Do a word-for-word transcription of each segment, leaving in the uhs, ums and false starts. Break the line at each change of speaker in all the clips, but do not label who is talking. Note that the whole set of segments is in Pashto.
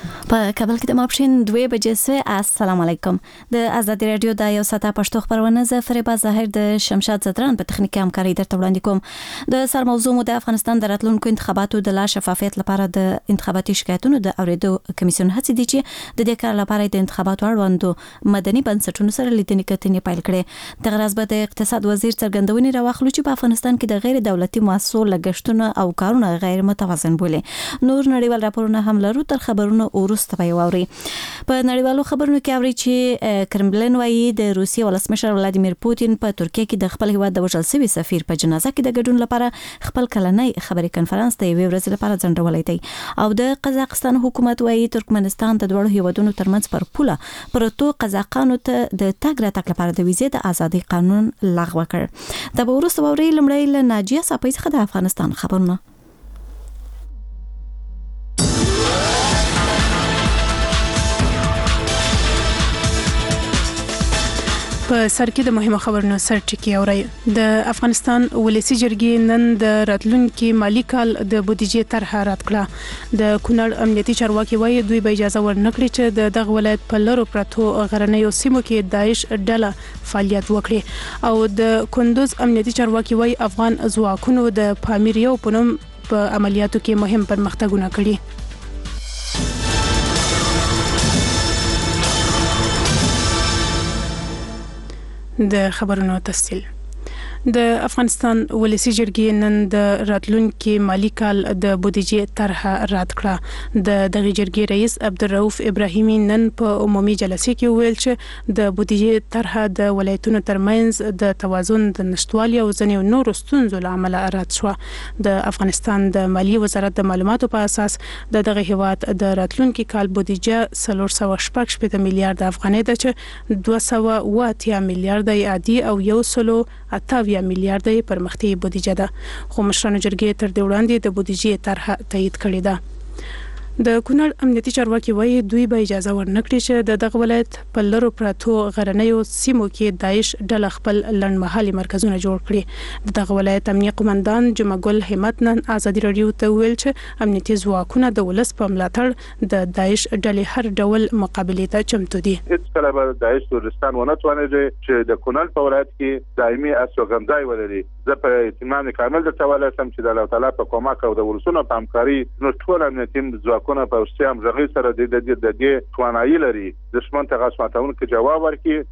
په کابل کې د ماپښین دوه بجې سوې. السلام علیکم. د آزادي رادیو د یو ساعته پښتو خبرونه ز فریبا ظاهر د شمشاد زدران په تخنیکي همکاري درته وړاندې کوم. د سر موضوع مو د افغانستان د راتلونکو انتخاباتو د لا شفافیت لپاره د انتخاباتي شکایتونو د اوریدو کمیسیون هڅې دي چې د دې کار لپاره د انتخاباتو اړوندو مدني بنسټونو سره لیدنې کتنې پیل کړي. د غرض به د اقتصاد وزیر څرګندونې راوخلو چې په افغانستان کې د غیر دولتي مؤسسو لګښتونه او کارونه غیر متوازن بولي. نور نړیوال راپورونه هم لرو. تر خبرونو ورسته به واوري. په نړیوالو خبرونو کې اوري چې کرملین وايي د روسیې ولسمشر ولادیمیر پوتین په ترکیه کې د خپل هیواد د وژل شوي سفیر په جنازه کې د ګډون لپاره خپل کلنۍ خبري کنفرانس ته یوې ورځې لپاره ځنډولې دی. او د قزاقستان حکومت وايي ترکمنستان د دوړو هیوادونو ترمنځ پر پوله پروتو قزاقانو ته د تګ راتګ لپاره د ویزې د ازادي قانون لغوه کړ. دا به ورسته واوري. لمړی له ناجیه صاحب څخه د افغانستان خبرونه.
په سر کې د مهمه خبرونو سر ټکی اوري. د افغانستان ولسی جرګې نن د راتلونکي مالی کال د بودیجې طرحه رد کړه. د کونړ امنیتي چارواکي وایي دوی به اجازه ورنکړي چې د دغه ولایت په لرو پرتو غرنیو سیمو کې داعش ډله فعالیت وکړي. او د کندوز امنیتي چارواکي وایي افغان ځواکونو د پامیریو په نوم په عملیاتو کې مهم پرمختګونه کړي. د خبرونو تفصیل. د افغانستان ولسی جرګې نن د راتلونکي مالی کال د بودیجې طرحه رد کړه. د دغه جرګې رئیس عبدالرؤف ابراهیمي نن په عمومي جلسه کې ویل چې د بودیجې طرحه د ولایتونو ترمنځ د توازن د نشټوالي او ځینې نورو ستونزو لامل رد شو. د افغانستان د مالی وزارت د معلوماتو په اساس د دغه هیواد د راتلونکي کال بودیجه څلور سوه شپږ شپږ میلیارډ افغانۍ ده چې دوه سوه اوه اتیا میلیارډ عادي او یو سلو اته میلیارډ پرمختي بودیجه ده. خو مشرانو جرګې تر دې وړاندې د بودیجې طرحه تایید کړې ده. د کونړ امنیتي چارواکي وایي دوی به اجازه ورنکړي چې د دغه ولایت په لرو پرتو غرنیو سیمو کې داعش ډله خپل لنډمهالي مرکزونه جوړ کړي. د دغه ولایت امنیتي قومندان جمعه ګل همت نن آزادي رادیو ته ویل چې امنیتي ځواکونه د ولس په ملاتړ د داعش ډلې هر ډول مقابله ته چمتو دي.
هیڅ کله به داعش ورستان ونه توانېږي چې د کونړ په ولایت کې دایمي استوګنځای ولري. زه په اطمینان کامل درته ولایم چې د الله تعالی په کومک او د ولسونو په همکاري نو ټول امنیتي ځواکونه په اوسیام ژغې سره د دې د دې توانایي لري دښمن ته غاښ ماتونکي جواب ورکړي.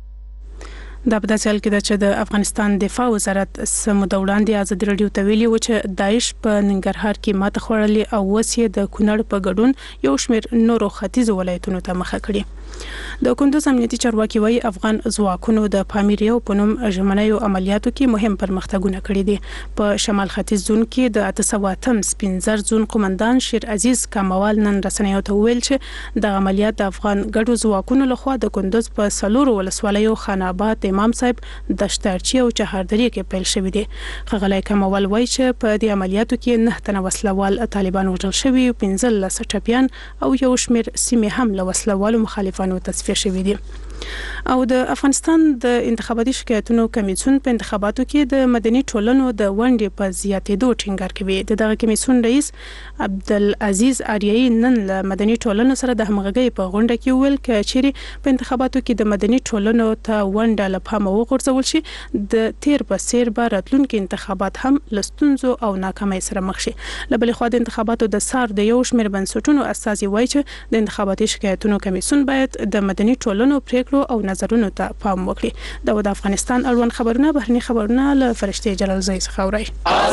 دا په داسې حال کې ده چې د افغانستان دفاع وزارت سموده وړاندې آزادي رادیو ته ویلي و چې داعش په ننګرهار کې ماته خوړلې او اوس یې د کونړ په ګډون یو شمېر نورو ختیځو ولایتونو ته مخه کړې. د کندوز امنیتي چارواکي وایي افغان ځواکونو د پامیریو په نوم ژمنیو عملیاتو کې مهم پرمختګونه کړي دي. په شمال ختیځ زون کې د اته سوه اتم سپین زر زون قومندان شیر عزیز کموال نن رسنیو ته ویل چې د عملیات د افغان ګډو ځواکونو لخوا د کندوز په سلورو ولسوالیو خان آباد امام صاحب دشتارچی او چهاردری کې پیل شوې دي. خغلای کموال وایي چې په دې عملیاتو کې نه تنه وسلوال طالبان وژل شوي، پنځلس ټپیان او یو شمېر سیمې هم له وسلوالو مخالفانو تصفیه شوي دي. او د افغانستان د انتخاباتي شکایتونو کمیسیون په انتخاباتو کې د مدني ټولنو د ونډې په زیاتېدو ټینګار کوي. د دغه کمیسیون رئیس عبدالعزیز آریایی نن له مدني ټولنو سره د همغږۍ په غونډه کې ویل چې چیرې په انتخاباتو کې د مدني ټولنو ته ونډه له پامه وغورځول شي د تیر په څیر به راتلونکي انتخابات هم له ستونزو او ناکامۍ سره مخ شي. له بلې خوا د انتخاباتو د سار د یو شمېر بنسټونو استازي وایي چې د انتخاباتي شکایتونو کمیسیون باید د مدني ټولنو پریکړو او نظرونو ته پام وکړي. دا د افغانستان اړوند خبرونه بهرني خبرونه له فرشتي جلال زئی څخه اوري.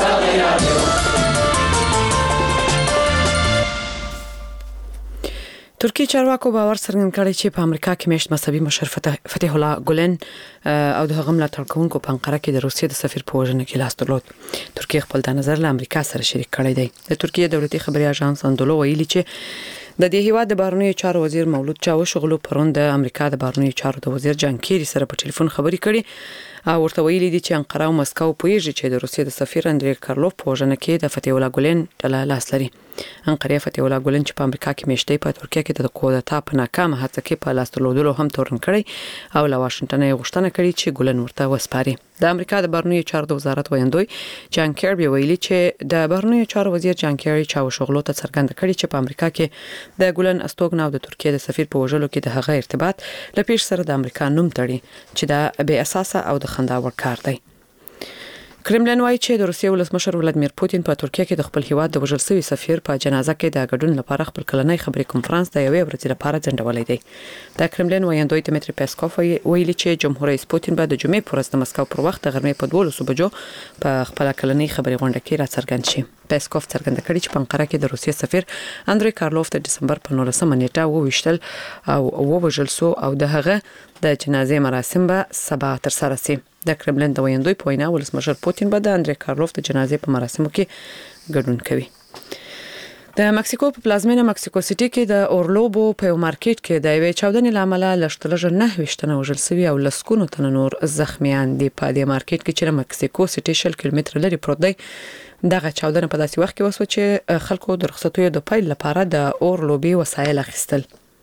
ترکیه چارواکو باور څرګند کړی چې په امریکا کې میشت مذهبي مشر فتح الله ګولن او د هغه ملاتړ کوونکو په انقره کې د روسیې د سفیر په وژنه کې لاس درلود. ترکیه خپل د نظر له امریکا سره شریک کړی دی. د ترکیه دولتي خبري اژانس اندولو ویلي چې د دې هیواد د بهرنیو چارو وزیر مولود چاوشغلو پرون د امریکا د بهرنیو چارو د وزیر جان کیری سره په ټلیفون خبرې کړې او ورته ویلي دي چې انقره او مسکو پوهیږي چې د روسیې د سفیر اندری کارلوف په وژنه کې د فتح الله ګولن ډله لاس لري. انقره فتح الله ګولن چې په امریکا کې میشته په ترکیه کې د کودتا په ناکامه هڅه کې په لاس درلودلو هم تورن کړی او له واشنگټن یې غوښتنه کړې چې ګولن ورته وسپاري. د امریکا د بهرنیو چارو وزارت ویاندوی جان کیربي ویلي چې د بهرنیو چارو وزیر جان کیربي چاو شغلو ته څرګنده کړی چې په امریکا کې د ګولن استوګن او د ترکیه د سفیر په وژلو کې د هغه ارتباط له پیښ سره د امریکا نوم تړي چې دا بې اساسه او د خندا وړ کار دی. کرملین وایي چې د روسیې ولسمشر ولادیمیر پوتین په ترکیه کې د خپل هیواد د وژل شوی سفیر په جنازه کې د ګډون لپاره خپل کلنۍ خبري کنفرانس د یوې ورځې لپاره ځنډولې دی. د کرملین ویاندوی دمیتری پیسکوف ویلي چې جمهور رئیس پوتین به د جمعې پر ورځ د مسکو پر وخت د غرمې په دوولسو بجو په خپل کلنۍ خبري غونډه کې راڅرګند شي. پیسکوف څرګنده کړې چې په انقره کې د روسیې سفیر اندری کارلوف د دسمبر په نولسمه نیټه وویشتل او ووژل شو او د هغه د جنازې مراسم به سبا ترسره شي. د کرملین د ویاندوی په وینا ولسمشر پوتین به د اندری کارلوف د جنازې په مراسمو کې ګډون کوي. د مکسیکو په پلازمینه مکسیکو سټي کې د اورلوبو په مارکیټ کې د یوې چاودنې لامل لشتلجه نه وشتنه وژل شوی او لسکونو تن نور زخمیان دي. په دې مارکیټ کې چې مکسیکو سټي شل کیلومتر لري پروت دی. دغه چاودنه په داسې وخت کې وسو چې خلکو د رخصتیو د پیل لپاره د اورلوبي وسایل اخیستل.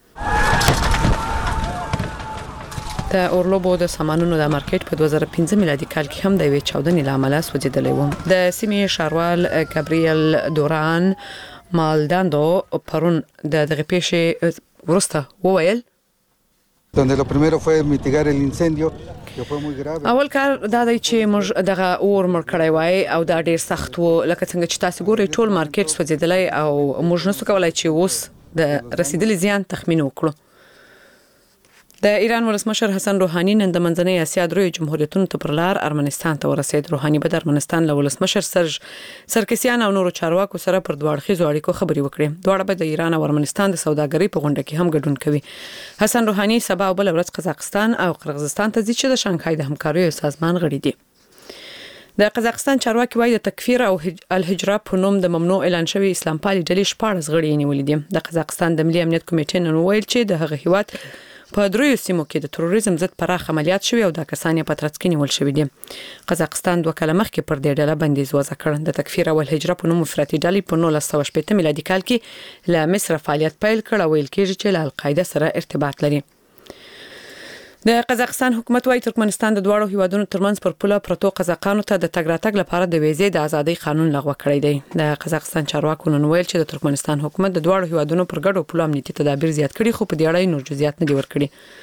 د اورلوبو د سامانونو د مارکیټ په دوه زره پنځه میلادي کال کې هم د یوې چاودنې لامل سوځیدلی و. د سیمې ښاروال ګابریل دوران مالداندو پرون د دغه پیښې وروسته وویل
donde lo primero fue mitigar el incendio que fue muy grave.
اول کار دا دی چې موږ دغه اور مړ کړی وای او دا ډیر سخت وو لکه څنګه چې تاسو ګورئ ټول مارکیټ سوځیدلی او موږ نسو کولای چې اوس د رسیدلي زیان تخمین وکړو. د ایران ولسمشر حسن روحاني نن د منځنۍ اسیا درې جمهوریتونو ته پر لار ارمنستان ته ورسېد. روحاني به د ارمنستان له ولسمشر سرج سرکسیان او نورو چارواکو سره پر دوه اړخیزو اړیکو خبرې وکړي. دواړه به د ایران او ارمنستان د سوداګرۍ په غونډه کې هم ګډون کوي. حسن روحاني سبا او بل ورځ قزاقستان او قرغیزستان ته ځي چې د شانګهای د همکاریو سازمان غړي دي. د قزاقستان چارواکي وايي د تکفیر او الهجره په نوم د ممنوع اعلان شوی اسلام پالي ډلې شپاړس غړي نیولې دي. د قزاقستان د ملي امنیت کمیټې نن ویل چې د هغه هیواد په دریو سیمو کې د تروریزم ضد پراخ عملیات شوي او د کسان په ترڅ کې نیول شوي دي. قزاقستان دوه کاله مخکې پر دې ډله بندیز وضع کړ. د تکفیر او الهجره په نوم افراطي ډلې په نولس سوه شپږ میلادي کال کې له مصر فعالیت پیل کړ او ویل کېږي چې له القاعده سره ارتباط لري. د قزاقستان حکومت وايي ترکمنستان د دواړو هیوادونو ترمنځ پر پوله پروتو قزاقانو ته د تګ راتګ لپاره د ویزې د ازادۍ قانون لغوه کړی دی. د قزاقستان چارواکو نن ویل چې د ترکمنستان حکومت د دواړو هیوادونو پر ګډو پولو امنیتي تدابیر زیات کړي خو په دې اړه نور جزئیات نه دي ورکړي.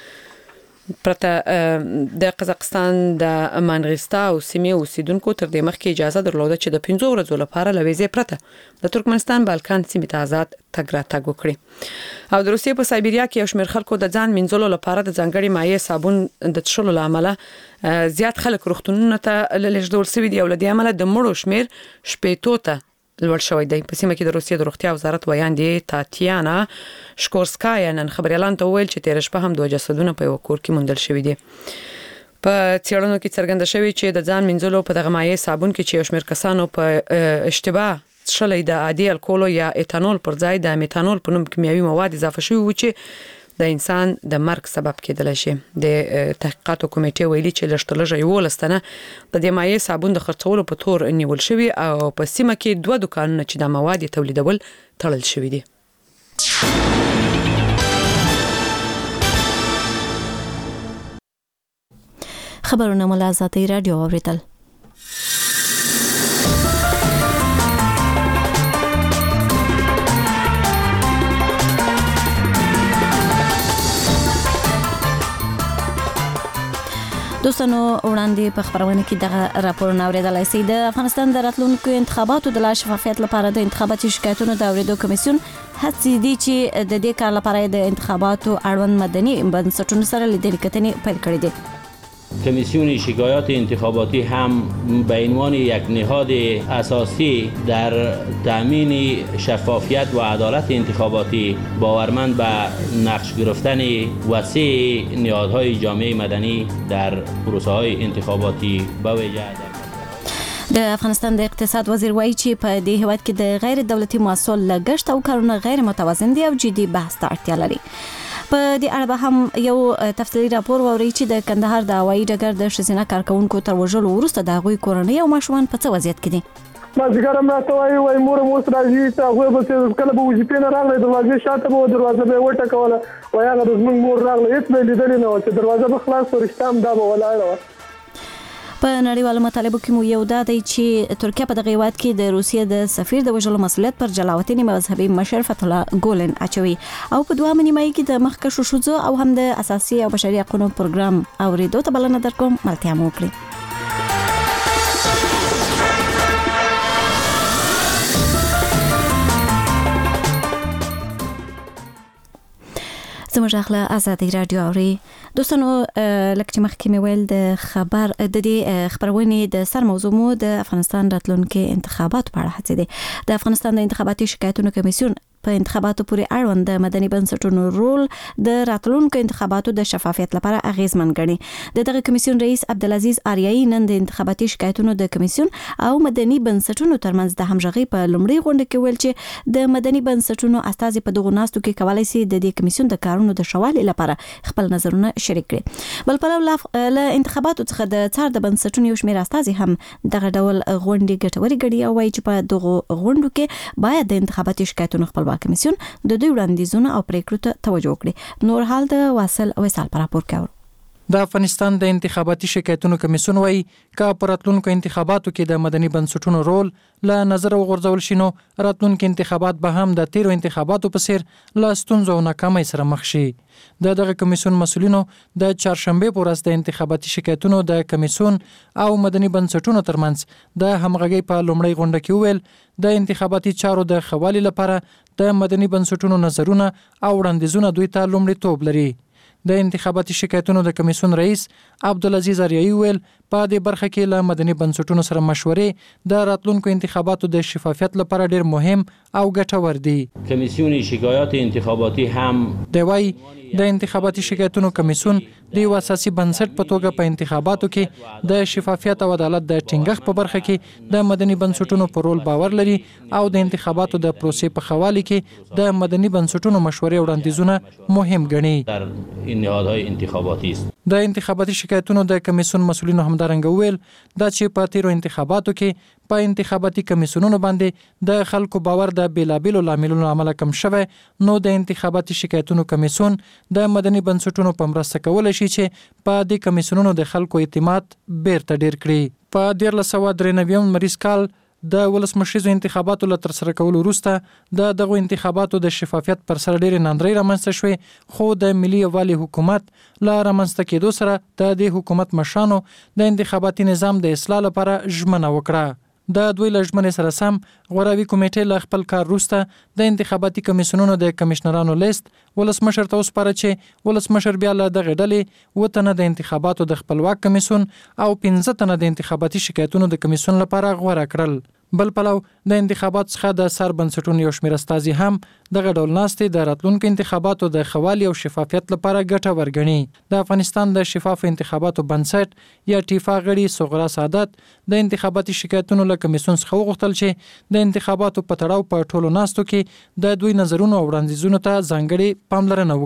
پرته د قزاقستان د مانغستا او سیمې اوسیدونکو تر دې مخکې اجازه درلوده چې د پنځو ورځو لپاره له ویزې پرته د ترکمنستان بالکان سیمې ته آزاد تګ راتګ وکړي. او د روسیې په سایبریا کې یو شمېر خلکو د ځان مینځلو لپاره د ځانګړي مایع صابون د څښلو له امله زیات خلک روغتونونو ته لېږدول شوي دي او له دې امله د مړو شمېر شپېتو ته لوړ شوی دی. په سیمه کې د روسیې د روغتیا وزارت ویاندې تاتیانا شکورسکایا نن خبريالان ته ویل چې تیر شپه هم دوه جسدونه په یو کور کې موندل شوي دي. په څېړنو کې څرګنده شوی چې د ځان مینځلو په دغه مایع صابون کې چې یو شمېر کسانو په اشتباه څښلې د عادي الکول یا ایتانول پر ځای د میتانول په نوم کیمیاوي مواد اضافه شوي و چې د انسان د مرګ سبب کېدلی شي. د تحقیقاتو کمیټې ویلي چې لږترلږه یولس تنه د دې مایع صابون د خرڅولو په تور نیول شوي او په سیمه کې دوه دوکانونه چې د مواد تولیدول تړل شوي دي.
خبرونه مو له آزادۍ راډیو اوریدل. دوستانو وړاندې په خبرونه کې دغه راپورونه اوریدلای شئ. د افغانستان د راتلونکو انتخاباتو د لا شفافیت لپاره د انتخاباتي شکایتونو د اوریدو کمیسیون هڅې دي چې د دې کار لپاره د انتخاباتو اړوند مدني بنسټونو سره لیدنې کتنې پیل کړې دي.
کمیسیون شکایات انتخاباتی هم به عنوان یک نهاد اساسی در تامین شفافیت و عدالت انتخاباتی باورمند به نقش گرفتن وسیع نهادهای جامعه مدنی در پروسه‌های انتخاباتی به ویژه
د افغانستان د اقتصاد وزیر وایي چې په دې هیواد کې د غیر دولتي محصول لګښت او کارونه غیر متوازن دي او جدي بحث ته اړتیا لري. په دې اړه به هم یو تفصیلي راپور ووري چې د کندهار د هوایي ډګر د ښځینه کارکونکو تر وژلو وروسته د هغوی کورنۍ او ماشومان په څه وضعیت کې دي.
مازیګر هم راته وایي وایي مور مو اوس راځي ته هغوی به کله به وظیفې نه راغلی دروازې شاته به دروازه به یې وټکوله وایي هغه د زموږ مور راغله هېڅ به یې لیدلې نه وه چې دروازه به خلاص وه رښتا همدا به ولاړه وه.
په نړیوالو مطالبو کې مو یو دا دی چې ترکیه په دغه هیواد کې د روسیې د سفیر د وژلو مسؤلیت پر جلاوطني مذهبي مشر فتح الله ګولن اچوي او په دوه نیمایي کې د مخکښو ښځو او هم د اساسي او بشري حقوقو پروګرام اوریدو ته بلنه درکوم ملتیا مو وکړي. زموږ اخله آزادي رادیو اوري دوستانو لکه چې مخکې مې ویل د خبر د دې خبرونې د سر موضوع مو د افغانستان راتلونکي انتخابات په اړه هڅې دي. د افغانستان د انتخاباتي شکایتونو کمیسیون په انتخاباتو پورې اړوند د مدني بنسټونو رول د راتلونکو انتخاباتو د شفافیت لپاره اغیزمن ګڼي. د دغه کمیسیون رئیس عبدالعزیز آریایی نن د انتخاباتي شکایتونو د کمیسیون او مدني بنسټونو ترمنځ د همغږي په لومړۍ غونډه کې ویل چې د مدني بنسټونو استازي په دغه ناستو کې کولای شي د دې کمیسیون د کارونو د شوالي لپاره خپل نظرونه شریک کړي. بل پلو له انتخاباتو څخه د څار د بنسټونو یو شمېر استازي هم دغه ډول غونډې ګټوري ګڼي او وايي چې په دغه غونډو کې باید د انتخاباتي شکایتونو خپل کمیسیون د دوی وړاندیزونه او پریکړو ته توجه وکړي. نور حال د واصل وصال پر راپور کوي.
د افغانستان د انتخاباتي شکایتونو کمیسیون وایي چې په راتلونکو انتخاباتو کې د مدني بنسټونو رول له نظر وغورځول شي نو راتلونکو انتخابات به هم د تیرو انتخاباتو په څیر له ستونزو او ناکامۍ سره مخ شي. د دغه کمیسیون مسؤلینو د چهارشنبه په ورځ د انتخاباتي شکایتونو د کمیسیون او مدني بنسټونو ترمنځ د همغږۍ په لومړۍ غونډه کې ویل د انتخاباتي چارو د خوالي لپاره د مدني بنسټونو نظرونه او وړاندیزونه دوی ته لومړیتوب لري. د انتخاباتي شکایتونو د کمیسیون رئیس عبدالعزیز آریایی ویل په دې برخه کې له مدني بنسټونو سره مشورې د راتلونکو انتخاباتو د شفافیت لپاره ډیر مهم او ګټور دي.
کمیسیون شکایات انتخاباتی هم
د وای د انتخاباتي شکایتونو کمیسیون د یو اساسي بنسټ په توګه په انتخاباتو کې د شفافیت او عدالت د ټینګښت په برخه کې د مدني بنسټونو په رول باور لري او د انتخاباتو د پروسې په خوالي کې د مدني بنسټونو مشورې وړاندیزونه مهم ګڼي.
در این نهادهای انتخاباتی است.
د انتخاباتي شکایتونو د کمیسیون مسؤلینو همدارنګه ویل دا چې په تیرو انتخاباتو کې په انتخاباتي کمیسیونونو باندې د خلکو باور د بیلابیلو لاملونو عمله کم شوه نو د انتخاباتي شکایتونو کمیسیون د مدني بنسټونو په مرسته کولای شي چې په دې کمیسیونونو د خلکو اعتماد بیرته ډیر کړي. په دیارلس سوه درې نوي مریض کال د ولسمشریزو انتخاباتو له ترسره کولو وروسته د دغه انتخاباتو د شفافیت پر سر ډېرې ناندرۍ رامنځته شوې خو د ملي یووالي حکومت له رامنځته کېدو سره د دې حکومت مشرانو د انتخاباتي نظام د اصلاح لپاره ژمنه وکړه. د دوی له ژمنې سره سم غوراوي کمیټې له خپل کار وروسته د انتخاباتي کمیسیونونو د کمشنرانو لیست ولسمشر ته وسپاره چې ولسمشر بیا له دغه ډلې اووه تنه د انتخاباتو د خپلواک کمیسیون او پنځه تنه د انتخاباتي شکایتونو د کمیسیون لپاره غوره کړل. بل پلو د انتخابات څخه د سر بنسټونو یو شمېر استازي هم دغه ډول ناستې د راتلونکو انتخاباتو د خوالي او شفافیت لپاره ګټور ګڼي. د افغانستان د شفاف انتخاباتو بنسټ یا ټیفا غړي صغرا سعادت د انتخاباتي شکایتونو له کمیسیون څخه وغوښتل چې د انتخاباتو په تړاو په ټولو ناستو کې د دوی نظرونو او وړاندیزونو ته ځانګړې پاملرنه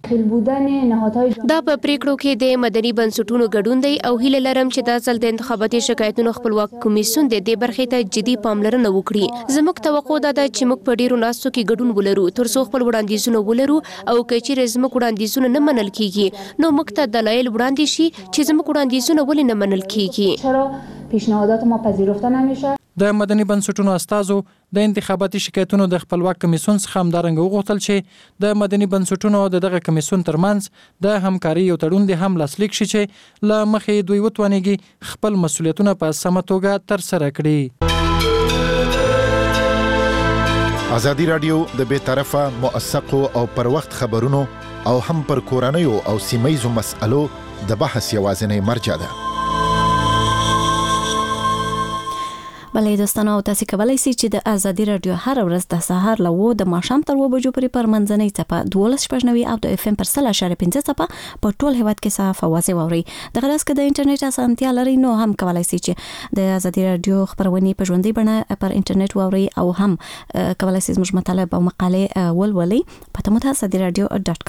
وکړي.
دا په پریکړو کې د مدني بنسټونو ګډون دی او هیله لرم چې دا ځل د انتخاباتي شکایتونو خپلواک کمیسیون د دې برخې ته جدي پاملرنه وکړي. زموږ توقع دا ده چې موږ په ډیرو ناستو کې ګډون ولرو ترڅو خپل وړاندیزونه ولرو او کچېرې زموږ وړاندیزونه نه منل کیږي نو موږ ته دلایل وړاندې شي چې زموږ وړاندیزونه ولې نه منل کیږي.
چرا پیشنهادات ما پذیرفته نمیشه؟
د مدني بنسټونو استازو د انتخاباتي شکایتونو د خپلواک کمیسیون څخه همدارنګه وغوښتل چې د مدني بنسټونو او دغه کمیسیون ترمنځ د همکاري یو تړون د هم لاسلیک شي چې له مخې دوی وتوانېږي خپل مسؤلیتونه په سمه توګه ترسره کړي.
ازادي رادیو د بې طرفه موثقو او پر وخت خبرونو او هم پر کورنیو او سیمایي مسألو د بحث یوازینی مرجع ده.
بلې دوستانو تاسو کولای شئ چې د ازادي رادیو هر ورځ د سهار له و د ماښام تر و بجو پورې پر منځنۍ څپه دولس شپږ او د اف ام پر سل اشاره پنځه څپه په ټول هیواد کې صاف اوازې واوري. دغه راس کې د انټرنیټ اسانتیا لري نو هم کولای شئ چې د ازادي رادیو خبرونه په ژوندۍ بڼه پر انټرنیټ واوري او هم کولای شئ زموږ مطالب او مقالې ولولئ په تمه ازادي رادیو ډاټ کام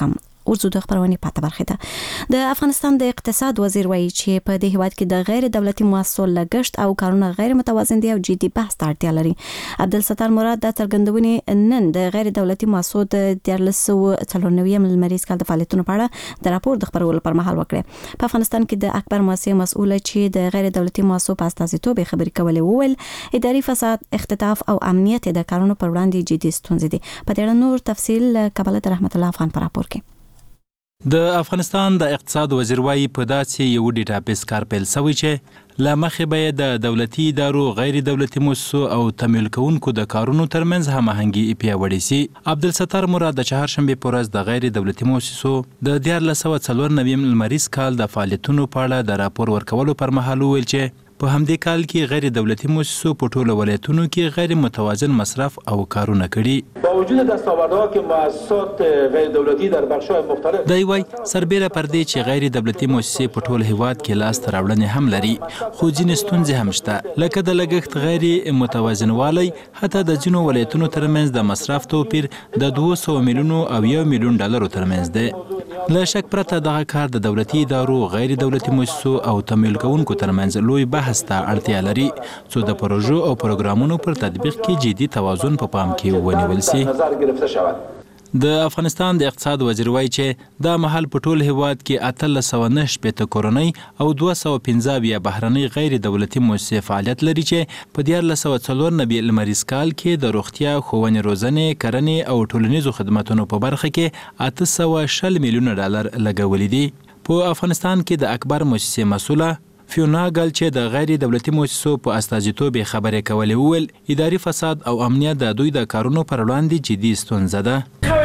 ورزو د خبرونه پاتې برخه ده د افغانستان د اقتصاد وزیر وایي چې په دې هیواد کې د غیر دولتي مؤسسو لګښت او کارونه غیر متوازن دي او جدي بحث ته اړتیا لري. عبدالستار مراد د څرګندونې نن د غیر دولتي مؤسسو د دیارلس سوه څلور نوي لمریز کال د فعالیتونو په اړه د راپور د خبرولو پر مهال وکړه. په افغانستان کې د اکبر مؤسسې مسؤله چې د غیر دولتي مؤسسو په استازیتوب خبرې کولې وویل اداري فساد، اختطاف او امنیت د کارونو پر وړاندې جدي ستونزې دي. په دې اړه نور تفصیل کابل رحمت الله افغان پر راپور کې.
د افغانستان د اقتصاد وزیر وايي په داسې یو ډیټابیس کار پیل شوی چې لمخې به د دولتي ادارو، غیر دولتي مؤسسو او تمویل کوونکو د کارونو ترمنځ هماهنګي پیاوړې سي. عبدالستار مراد د چهارشنبه په ورځ د غیر دولتي مؤسسو د دیارلس سوه څلور نوي لمریز کال د فعالیتونو په اړه د راپور ورکولو پر مهال ویل چې په همدې کال کې غیر دولتي مؤسسو په ټولو ولایتونو کې غیر متوازن مصرف او کارونه کړي.
با وجود دستاوردها که مؤسسات غیر دولتی در بخش‌های مختلف
دی وای سربېره پر دې چې غیر دولتي مؤسسې په ټول هیواد کې لاس ته راوړنې هم لري، خو ځینې ستونزې هم شته، لکه د لګښت غیر متوازن والی، حتی د ځینو ولایتونو ترمنځ د مصرف توپیر د دوه سوه میلیونو او یو میلیون ډالرو ترمنځ دی. له شک پرته دغه کار د دولتي ادارو، غیر دولتي مؤسسو او تمویل کوونکو ترمنځ لوی بحث ته اړتیا لري څو د پروژو او پروګرامونو پر تطبیق کې جدي توازن په پام کې ونیول شي. د افغانستان د اقتصاد وزیر وایي چې دا مهال په ټول هیواد کې اتلس سوه نهه شپېته کورنۍ او دوه سوه پنځه اویا بهرنۍ غیر دولتي مؤسسې فعالیت لري چې په دیارلس سوه څلور نوي لمریز کال کې د روغتیا، ښوونې، روزنې، کرنې او ټولنیزو خدماتونو په برخه کې اته سوه شل میلیونه ډالر لګولي دي. په افغانستان کې د اکبر مؤسسې مسؤله فیونا ګل چې د غیر دولتي مؤسسو په استازیتوب خبرې کولې وویل اداري فساد او امنیت د دوی د کارونو پر وړاندې جدي ستونزه ده.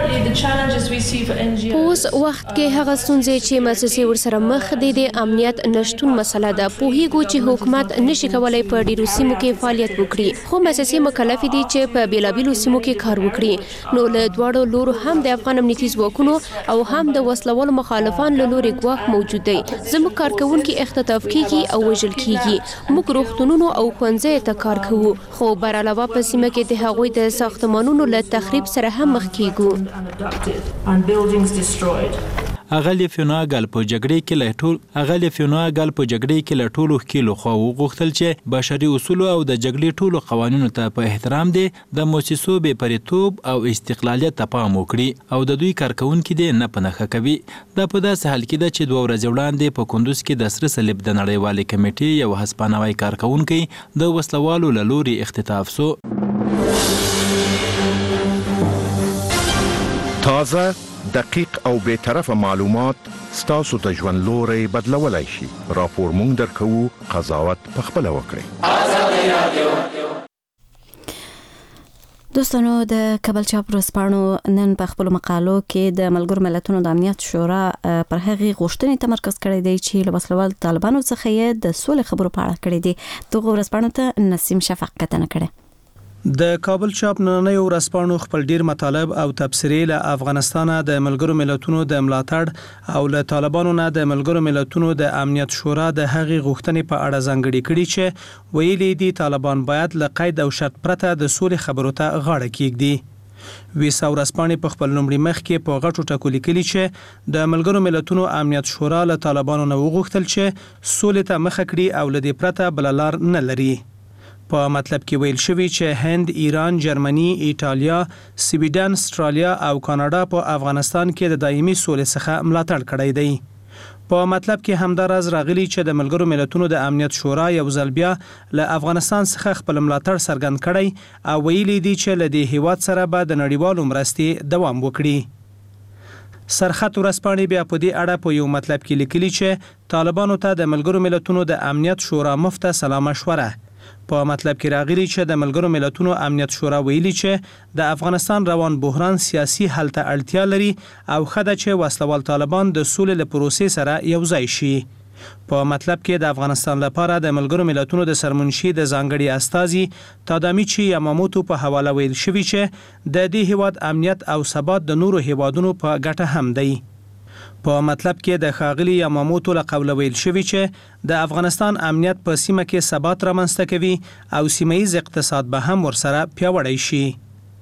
اوس وخت کې هغه ستونزې چې مؤسسې ورسره مخ دي د امنیت نشټون مسله ده. پوهیږو چې حکومت نشي کولای په ډیرو سیمو کې فعالیت وکړي، خو مؤسسې مکلف دي چې په بیلابیلو سیمو کې کار وکړي. نو له دواړو لورو هم د افغان امنیتي ځواکونو او هم د وسلوالو مخالفان له لوري ګواښ موجود دی. زموږ کارکونکي اختطاف کیږي او وژل کیږي. موږ روغتونونو او ښوونځیو ته کار کوو، خو بر علاوه په سیمه کې د هغوی د ساختمانونو له تخریب سره هم مخ کیږو.
اغلی فیونا ګل په جګړې کې له ټول اغلی فیونا ګل په جګړې کې له ټولو ښکیلو خوا وغوښتل چې بشري اصول او د جګړې ټولو قوانینو ته په احترام دي د مؤسسو بې پریتوب او استقلالیت ته پام وکړي او د دوی کارکونکي دي نه په نښه کوي. دا په داسې حال کې ده چې دوه ورځې وړاندې په کندوز کې د سره صلیب د نړیوالې کمیټې یو هسپانوي کارکونکی د وسلوالو له لوري اختطاف سو.
تازه، دقیق او بے طرفه معلومات ستاسو ته ژوند لوري بدلولای شي. راپور مونږ درکو، قضاوت پخپله وکړئ.
دوستانو د کابل چاپ ورځپاڼو نن په خپل مقالو کې د ملګرو ملتونو د امنیت شورا پر هغې غوښتنې تمرکز کړی دی چې له وسلوال طالبانو څخه یې د سولې خبرو په اړه کړی دی. دغه ورځپاڼو ته نسیم شفق کتنه کړې.
د کابل چاپ نننۍ ورځپاڼو خپل ډیر مطالب او تبصرې له افغانستان د ملګرو ملتونو د ملاتړ او له طالبانو نه د ملګرو ملتونو د امنیت شورا د هغې غوښتنې په اړه ځانګړي کړي چې ویلي دي طالبان باید له قید او شرط پرته د سولې خبرو ته غاړه کېږدي. ویسا ورځپاڼې په خپل لومړي مخ کې په غټو ټکو لیکلي چې د ملګرو ملتونو امنیت شورا له طالبانو نه وغوښتل چې سولې ته مخه کړي او له دې پرته بل لار نه لري. په مطلب کې ویل شوی چې هند، ایران، جرمني، ایټالیا، سویډن، استرالیا او کاناډا په افغانستان کې د دایمي سولې څخه ملاتړ کړی دی. په مطلب کې همدارز راغلی چې د ملګرو ملتونو د امنیت شورا یو ځل بیا له افغانستان څخه خپل ملاتړ څرګند کړی او ویلي دی چې له دې هیواد سره به د نړیوالو مرستې دوام وکړي. سرخط ورځپاڼې بیا په دې اړه په یو مطلب کې لیکلي چې طالبانو ته د ملګرو ملتونو د امنیت شورا مفته سلا مشوره. په مطلب کې راغلی چې د ملګرو ملتونو امنیت شورا ویلي چې د افغانستان روان بحران سیاسي حل ته اړتیا لري او خدای چې وسلوال طالبان د سولې له پروسې سره یو ځای شي. په مطلب کې د افغانستان لپاره د ملګرو ملتونو د سرمنشي د ځانګړي استازي تادامیچی یاماموتو په حواله ویل شوی چې د دې هیواد امنیت او ثبات د نورو هیوادونو په ګټه هم دی. په مطلب کې د ښاغلي یاماموتو له قوله ویل شوی چې د افغانستان امنیت په سیمه کې ثبات رامنځته کوي او سیمه ییز اقتصاد به هم ورسره پیاوړی شي.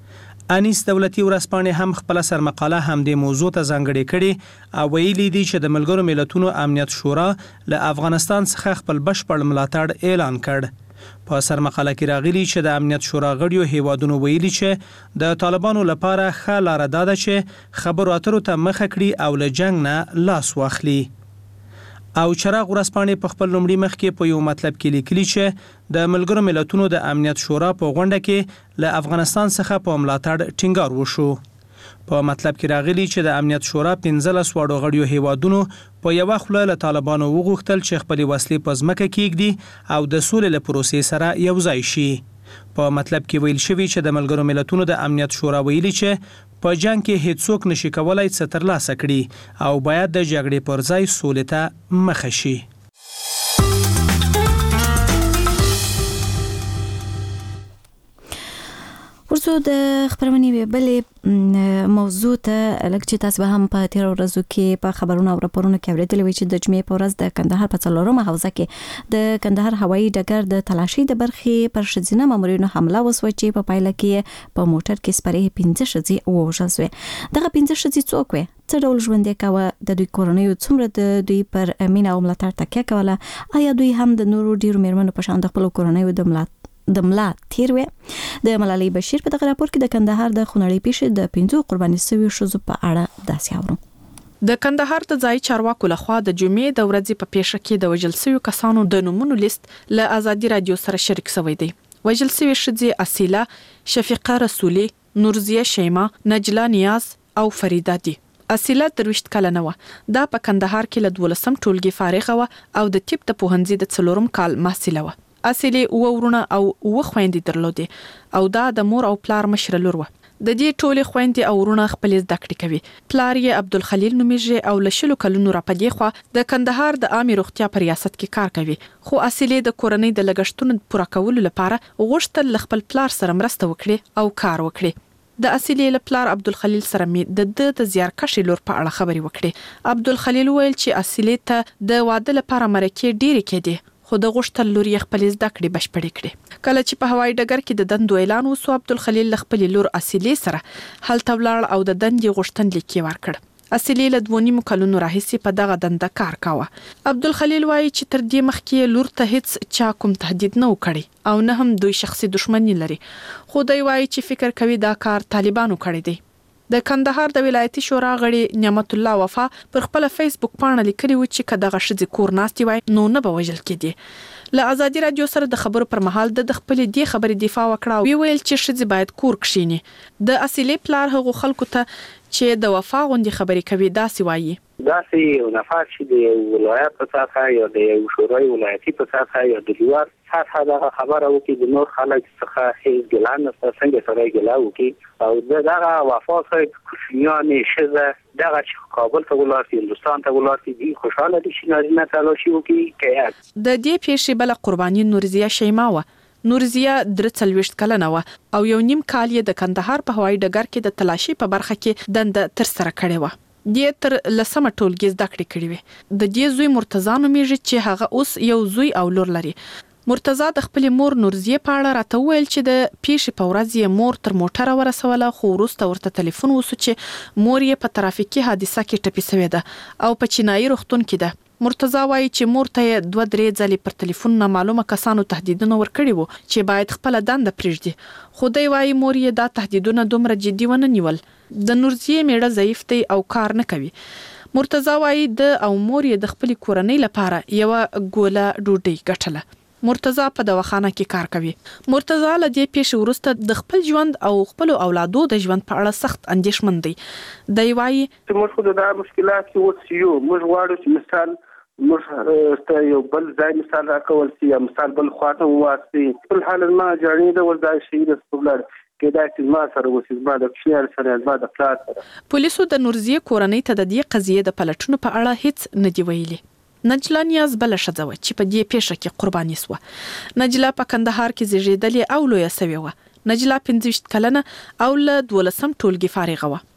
انیس دولتي ورځپاڼې هم خپل سرمقاله هم د موضوع ته ځانګړې کړي او ویلي دي چې د ملګرو ملتونو امنیت شورا له افغانستان څخه خپل بشپړ ملاتړ اعلان کړ. په سرمقاله کې راغلي چې د امنیت شورا غړیو هیوادونو ویلي چې د طالبانو لپاره ښه لار ده چې خبرو اترو ته مخه کړي او له جنگ نه لاس واخلي. او چراغ ورځپاڼې په خپل لومړي مخ کې په یو مطلب کې لیکلي چې د ملګرو ملتونو د امنیت شورا په غونډه کې له افغانستان څخه په ملاتړ ټینګار وشو. په مطلب کې راغلي چې د امنیت شورا پنځلس واړو غړیو هیوادونو په یوه خوله له طالبانو وغوښتل چې خپل وسلې په ځمکه کېږدي او د سولې له پروسې سره یوځای شي. په مطلب کې ویل شوی چې د ملګرو ملتونو د امنیت شورا ویلي چې په جنگ کې هیڅوک نشي کولای څه ترلاسه کړي او باید د جګړې پر ځای سولې ته مخه شي.
ورسو د خبرونې بلې موضوع ته لکه چې تاسو به هم په تیر ورځو کې په خبرونو او راپورونو کې اورېدلې وي چې د جمعې په ورځ د کندهار په څلورمه حوزه کې د کندهار هوایي ډګر د تلاشي د برخې پر ښځینه مامورینو حمله وسوه چې په پایله کې په موټر کې سپرې پنځه ښځې ووژل شوې. دغه پنځه ښځې څوک وې؟ څه ډول ژوند یې کاوه؟ د دوی کورنیو څومره د دوی پر مینه او ملاتړ تکیه کوله؟ آیا دوی هم د نورو ډیرو میرمنو په شان د خپلو کورنیو د ملاتړ د ملا تیر وې؟ د ملالۍ بشیر په دغه راپور کې د کندهار د خونړۍ پیښې د پنځو قرباني شویو ښځو په اړه داسې اورو.
د کندهار د ځای چارواکو لخوا د جمعې د ورځې په پیښه کې د وژل شویو کسانو د نومونو لیست له آزادي رادیو سره شریک شوی دی. وژل شوی ښځې اصیله، شفیقه رسولي، نورزیه شیما، نجلا نیاز او فریده دي. اصیله درویشت کلنه وه. دا په کندهار کې له دولسم ټولګي فارغه وه او د طب د پوهنځي د څلورم کال محصله وه. اصلي وورونه او و خويندې درلودې او دا د مور او پلار مشر لور و. د دې ټولې خويندې او ورونه خپل زده کړې کوي. پلار یې عبدالخلیل نومیږي او له شلو کلونو را پدې خو د کندهار د عامه روغتیا په ریاست کې کار کوي. خو اصلي د کورنۍ د لګښتونو پوره کولو لپاره غوښتل خپل پلار سره مرسته وکړي او کار وکړي. د اصلي له پلار عبدالخلیل سره مې د د د زیارکښې لور په اړه خبرې وکړې. عبدالخلیل ویل چې اصلي ته د واده لپاره مرکې ډېرې کېدې خو د غوښتل لور یې خپل زده کړې بشپړې کړې. کله چې په هوایي ډګر کې د دندو اعلان وسو، عبدالخلیل له خپل لور اصلي سره هلته ولاړ او د دندې غوښتنلیک یې ورکړ. اصلي له دوه نیمو کلونو راهیسې په دغه دنده کار کاوه. عبدالخلیل وایي چې تر دې مخکې لور ته هیڅ چا کوم تهدید نه وکړي او نه هم دوی شخصي دښمني لري. خو دوی وایي چې فکر کوي دا کار طالبانو کړی دی. د کندهار د ولایتي شورا غړي نعمت الله وفا پر خپل فیسبوک پاڼه لیکلي و چې کداغه ښځې کور ناستې وای نو نه به وژل کېدې. له آزادي رادیو سره د خبرو پر مهال د خپل دی خبرې دفاع وکړه او ویل چې ښځې باید کور کښینی. د اصلي پلار هغو خلکو ته چې د وفا غونډې خبرې کوي داسې وایي.
داسې یو نفر چې د ولایت په سطحه یا د یو شورای ولایتي په سطحه یا د لوړ سطحه دغه خبره وکړي د نور خلک څخه هیڅ ګلان نه څنګه سره ګلا وکړي او دغه وفا صاحب کوچنیان ښځه دغه چې کابل ته ولاړ هندستان ته ولاړ دي خوشاله دي چې نارینه تلاشي وکړي کې
د دې پیښې بل قرباني نورزیه شیما و. نورزیه درې څلوېښت کلنه وه او یو نیم کال یې د کندهار په هوایي ډګر کې د تلاشي په برخه کې دنده ترسره کړې وه. دې تر لسمه ټولګي زده کړې کړې وې. د دې زوی مرتضی نومیږي چې هغه اوس یو زوی او لور لري. مرتضی د خپل مور نورزیه په اړه راته ویل چې د پیښې په ورځ یې مور تر موټره ورسوله خو وروسته ورته ټلیفون وسو چې مور یې په ترافیکي حادثه کې ټپي شوې ده او په چینایي روغتون کې ده. مرتضی وایي چې مور ته دوه درې ځلې پر ټلیفون نه معلومه کسانو تهدیدونه ورکړي وو چې باید خپل دنده پرېږدي خو دوی وایي مور یې دا تهدیدونه دومره جدي ونه نیول. د نورزیه میړه ضعیف دی او کار نه کوي. مرتضی وایي د او مور یې د خپل کورنۍ لپاره یو ګوله ډوډۍ ګټله. مرتضی په دواخانه کې کار کوي. مرتضی له دې پیښې وروسته د خپل ژوند او خپل اولادو د ژوند په اړه سخت اندېښمن دی. دی وایي
چې موږ خو د مشکلات کې وڅیو موږ غواړو چې مثال موږ ته یو بل ځای مثال راکول سي یا مثال بل خواته واسي په حال ما جوړې د ولدا شي د خپل کېدای چې ما سره وسی ما د خیال سره ما د پلان سره.
پولیسو د نورزیه کورنۍ ته د دې قضیې د پلټونو په اړه هیڅ نه دی ویلي. نجلا نیاز بل ښځه وه چې په دې پیښه کې قرباني سوه. نجلا په کندهار کې زیږېدلې او لویه سوې وه. نجلا پنځه ویشت کلنه او له دولسم ټولګي فارغه وه.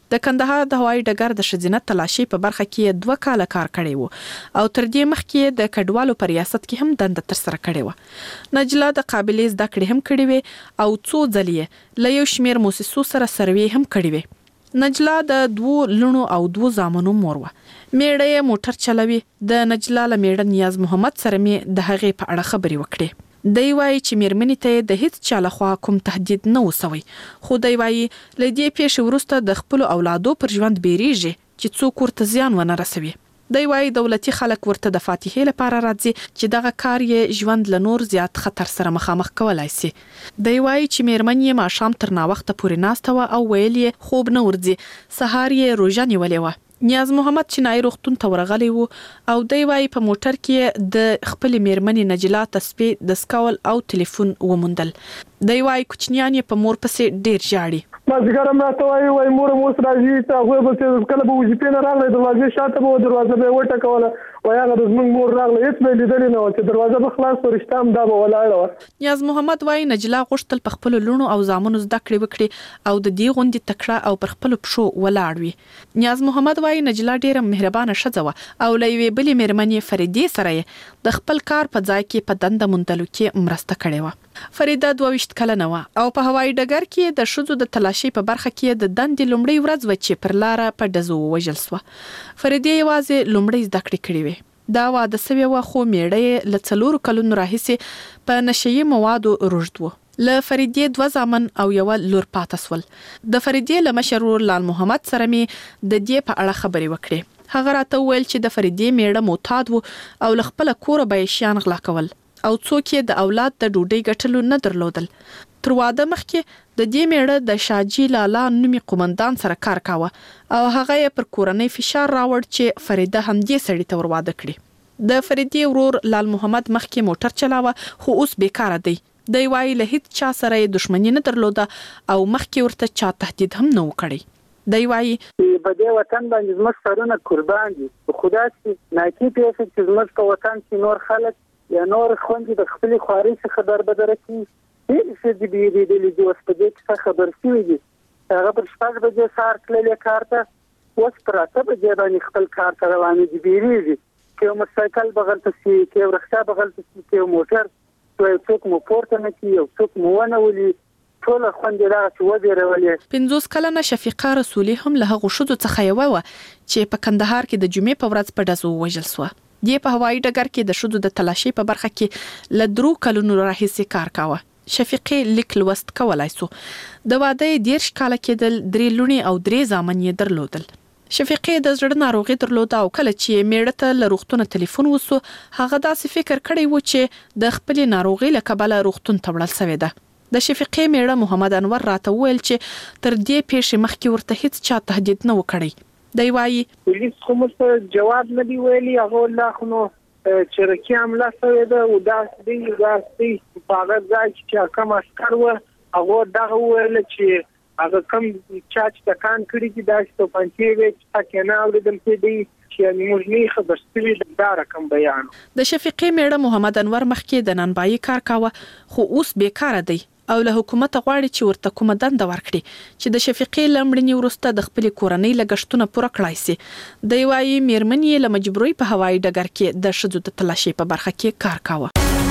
د کندهار د هوایي ډګر د شزینت تلاشي په برخه کې دوه کاله کار کړی وو او تر دې مخکې د کډوالو په ریاست کې هم دنده تر سره کړې و. نجلا د قابلیت زده کړې هم کړې وې او څو ځلې له یو شمېر موسسو سره سروې هم کړې وې. نجلا د دوو لونو او دوو زامنو مور وه. میړه یې موټر چلوي. د نجلا له میړه نیاز محمد سره مې د هغې په اړه خبرې وکړې. دی وایي چې میرمنې ته د هیڅ چا لخوا کوم تهدید نه وسوي، خو دی وایي له دې پیښې وروسته د خپلو اولادو پر ژوند بیریږي چې څوک ورته زیان ونه رسوي. دی وایي دولتي خلک ورته د فاتحې لپاره راځي چې دغه کار یې ژوند له نور زیات خطر سره مخامخ کولای شي. دی وایي چې میرمن یې ماښام تر ناوخته پورې ناسته وه او ویل یې خوب نه ورځي. سهار یې روژه نیولې وه. نیاز محمد چینایي روغتون ته ورغلی وو او دی وایي په موټر کې د خپلې میرمنې نجلا تسبیح د سکول او ټلیفون وموندل. دی وایي کوچنیان یې په مور پسې ډیر ژاړي.
مازدیګر هم راته وایي وایي مور هم اوس راځي چې هغوی به چې کله به وظیفې نه راغلی دروازې شاته به دروازه به یې وټکوله وایي هغه د زموږ مور راغله هېڅ به یې لیدلې نه وه چې دروازه به خلاص په رښتا هم دا به ولاړه وه.
نیاز محمد وایي نجلا غوښتل په خپلو لوڼو او زامنو زده کړې وکړي او د دې غوندې تکړه او پر خپلو پښو ولاړ وي. نیاز محمد وایي نجلا ډیره مهربانه ښځه وه او له یوې بلې میرمنې فریدې سره یې د خپل کار په ځای کې په دنده موندلو کې مرسته کړې وه. فریده دوه ویشت کلنه وه او په هوایي ډګر کې د ښځو د تلاشي په برخه کې د دندې لومړۍ ورځ وه چې پر لاره په ډزو ووژل سوه. فریدې یوازې لومړۍ زده کړې کړې وې. دا واده سوې وه خو میړه یې له څلورو کلونو راهیسې په نشهیي موادو روږد و. له فریدې دوه زامن او یوه لور پاته سول. د فریدې له مشر ورور لال محمد سره مې د دې په اړه خبرې وکړې. هغه راته وویل چې د فریدې میړه معتاد و او له خپله کوره به یې شیان غلا کول او څوک یې د اولاد د ډوډۍ ګټلو نه درلودل. تر واده مخکې د دې میړه د شاجي لالا نومي قومندان سره کار کاوه او هغه یې پر کورنۍ فشار راوړ چې فریده همدې سړي ته ور واده کړي. د فریدې ورور لال محمد مخکې موټر چلاوه خو اوس بیکاره دی. دی وایي له هیڅ چا سره یې دښمني نه درلوده او مخکې ورته چا تهدید هم نه و کړی. دی وایي
په دې وطن باندې زموږ سرونه قربان دي. خو داسې ناکي پېښې چې زموږ په وطن کې نور خلک یا نور خوندې د خپلې خوارۍ څخه دربدره کړي. ډېرې ښځې بیرېدلې دي اوس په دې کیسه خبر شوي دي. هغه پر شپږ بجې سهار تللې کار ته اوس پر اته بجې باندې خپل کار ته روانې دي. بیرېږي که یو موټرسایکل بغلته شي، که یو رکشا بغلته شي، که یو موټر یو څوک مو پورته نه کړي، یو څوک مو ونه ولي، ټوله خوندې دغسې وبېرولې.
پنځوس کلنه شفیقه رسولي هم له هغو ښځو څخه یوه وه چې په کندهار کې د جمعې په ورځ په ډزو ووژل سوه. دې په هوایي ډګر کې د ښځو د تلاشي په برخه کې له درو کلونو راهیسې کار کاوه. شفیقې لیک لوست کولای سو. د واده یې دېرش کاله کېدل، درې لوڼې او درې زامن یې درلودل. شفیقې د زړه ناروغي درلوده او کله چې میړه ته له روغتونه ټلیفون وسو هغه داسې فکر کړی و چې د خپلې ناروغۍ له کبله روغتون ته وړل سوې ده. د شفیقې میړه محمد انور راته وویل چې تر دې پیښې مخکې ورته هیڅ چا تهدید نه و کړی. دی وایي
پولیس خو موږ جواب نه دی ویلي. هغه لا خو نو چرکي حمله شوې ده او داسې دی داسې دی په هغه ځای چې کوم عسکر وه هغه دغه وویل چې هغه کوم چا چې ټکان کړي دي داسې توپانچې وې چې تاکې نه اورېدل کېدی چې موږ نه خبر شوي دا رقم بیان.
د شفیقې میړه محمد انور مخکې د نانبایي کار کاوه خو اوس بیکاره دی او له حکومت غواړي چې ورته کومه دنده ورکړي چې د شفیقې له مړینې وروسته د خپلې کورنۍ لګښتونه پوره کړای شي. دی وایي میرمن یې له مجبورۍ په هوایي ډګر کې د ښځو د تلاشي په برخه کې کار کاوه.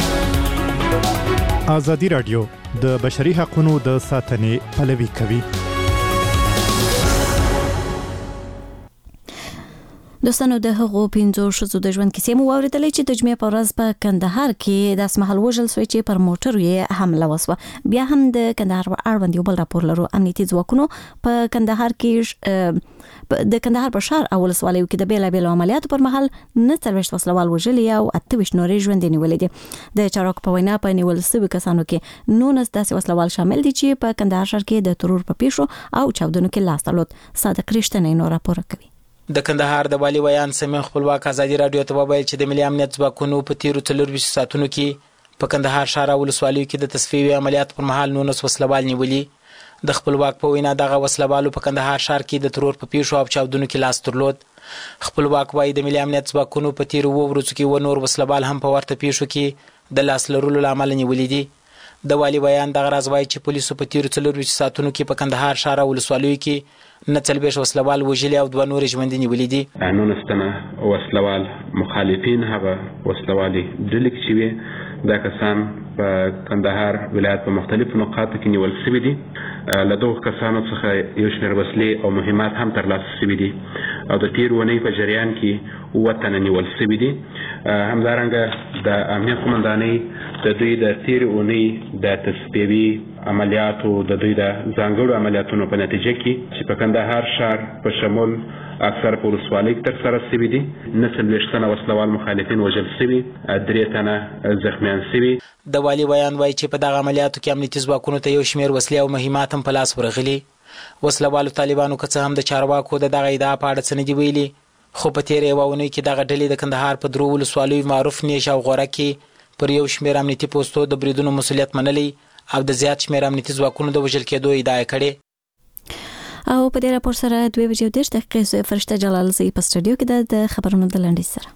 ازادي راډیو د بشري حقوقو د ساتنې پلوي کوي.
دوستانو د هغو پنځو ښځو د ژوند کیسې مو واورېدلې چې د جمعې په ورځ په کندهار کې داسې مهال وژل سوی چې پر موټر یې حمله وسوه. بیا هم د کندهار په اړوند یو بل راپور لرو. امنیتي ځواکونو په کندهار کې د کندهار په ښار او ولسوالیو کې د بیلابیلو عملیاتو پر مهال نه څلوېښت وسلوال وژلي او اته ویشت نورې ژوندي نیولي دي. د چارواکو په وینا په نیول سوي کسانو کې نولس داسې وسلوال شامل دي چې په کندهار ښار کې د ترور په پیښو او چاودنو کې لاس درلود. صادق رښتینی نور راپور کوي.
د کندهار د والي ویان سمین خپلواک ازادي رادیو ته وویل چې د ملي امنیت ځواکونو په تیرو څلورویشتو ساعتونو کې په کندهار ښار او ولسوالیو کې د تصفیې عملیات پر مهال نولس وسلوال نیولي. د خپلواک په وینا دغه وسلوالو په کندهار ښار کې د ترور په پیښو او چاودنو کې لاس درلود. خپلواک وایي د ملي امنیت ځواکونو په تیرو اوو ورځو کې و نور وسلوال هم په ورته پیښو کې د لاس لرلو له امله نیولي دي. د والي بیان دغه راز وایي چې پولیسو په تیرو څلورویشتو ساعتونو کې په کندهار ښار او ولسوالیو کې نه څلوېښت وسلوال وژلي او دوه نورې ژوندي نیولي دي.
نولس تنه وسلوال مخالفین هغه وسلوالې ډلې چې وې دا کسان په کندهار ولایت په مختلفو نقاطو کې نیول شوي دي. له دغو کسانو څخه یو شمېر وسلې او مهمات هم ترلاسه شوي دي او د تېرې اونۍ په جریان کې اووه تنه نیول شوي دي. همدارنګه د امنیت قمندانۍ د دوی د تېرې اونۍ د تصفیوي عملیاتو د دوی د ځانګړو عملیاتونو په نتیجه کې چې په کندهار ښار په شمول اکثر په ولسوالۍ کې ترسره شوي دي. نه څلوېښت تنه وسلوال مخالفین وژل شوي، درې تنه زخمیان شوي.
د والي بیان وایي چې په دغه عملیاتو کې امنیتي ځواکونو ته یو شمېر وسلې او مهمات هم په لاس ورغلي. وسلوالو طالبانو که څه هم د چارواکو د دغه ادعا په اړه څه نه دي ویلي، خو په تېره یوه اونۍ کې دغه ډلې د کندهار په درو ولسوالیو معروف نیش او غوره کې پر یو شمېر امنیتي پوستو د بریدونو مسؤلیت منلی او د زیات شمېر امنیتي ځواکونو د وژل کېدو ادعا کړې.
او په دې راپور سره دوه بجې او دېرش دقیقې فرشته جلالزی په سټوډیو کې د خبرونو د لنډیز سره.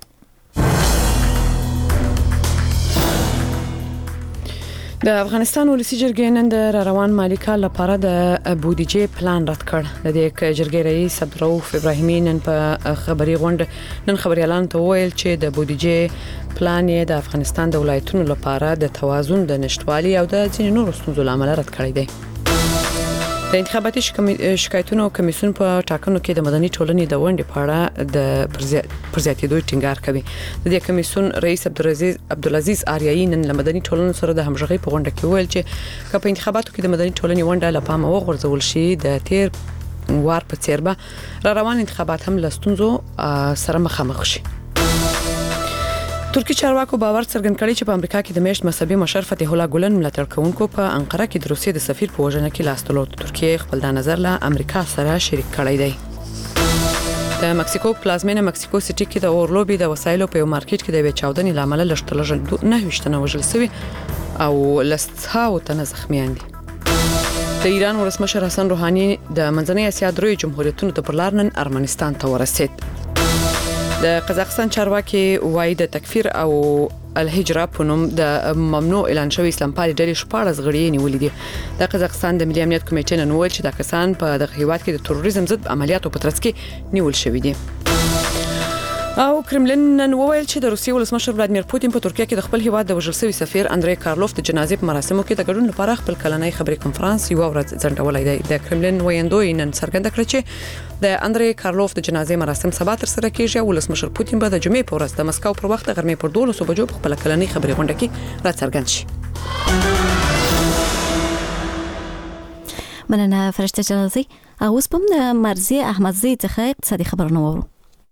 د افغانستان ولسی جرګې نن د روان مالی کال لپاره د بودیجې پلان رد کړ. د دې جرګې رئیس عبدالرؤف ابراهیمي نن په خبري غونډه نن خبريالانو ته وویل چې د بودیجې پلان یې د افغانستان د ولایتونو لپاره د توازن د نشټوالي او د ځینو نورو ستونزو لامل رد کړی دی. د انتخاباتي شکایتونو کمیسیون په ټاکنو کې د مدني ټولنې د ونډې په اړه د پرزیاتېدو ټینګار کوي. د دې کمیسیون رئیس عبدالعزیز عبدالعزیز آریایی نن له مدني ټولنې سره د همغږۍ په غونډه کې وویل چې که په انتخاباتو کې د مدني ټولنې ونډه له پامه وغورځول شي د تیر وار په څیر به را روان انتخابات هم له ستونزو سره مخامخ شي. ترکی چارواکو باور څرګند کړی چې په امریکا کې د میشت مذهبي مشر فتح الله ګلن ملاتړ کوونکو په انقره کې د روسیې د سفیر په وژنه کې لاس درلود. ترکیه خپل د نظر له امریکا سره شریک کړی دی. د مکسیکو پلازمینه مکسیکو سټي کې د اورلوبي د وسایلو په یو مارکیټ کې د وی چاودنې لامل لږ نه وشتنه وژل شوی او لسهاو تنه زخمیان دي. د ایران ولسمشر حسن روحاني د منځنۍ اسیا درې جمهوریتونو ته پر لار نن ارمنستان ته ورسید. د قزاقستان چارواکي وایي د تکفیر او الهجره په نوم د ممنوع اعلان شوی اسلام پالي ډلې شپاړس غړي نیولې دي. د قزاقستان د ملي امنیت کمیټې نن وویل چې دا کسان په دغه هیواد کې د تروریزم ضد عملیاتو په ترڅ کې نیول شوي دي. او کرملین نن وویل چې د روسیې ولسمشر ولادمیر پوتین په ترکیه کې د خپل هیواد د وژل شوي سفیر اندری کارلوف د جنازې په مراسمو کې د ګډون لپاره خپل کلنۍ خبري کنفرانس یو ورځ ځنډولای دی. د کرملین ویندوی نن څرګنده کړه چې د اندری کارلوف د جنازې مراسم سبا تر سره کیږي. ولسمشر پوتین به د جمعې په ورځ د مسکو پر وخت د غرمې پر دولسو بجو په خپل کلنۍ خبري غونډه کې را څرګند شي.
مننه فرشته جلالزی. اوس په د مرزي احمدزی څخه اقتصادي خبرونه وورو.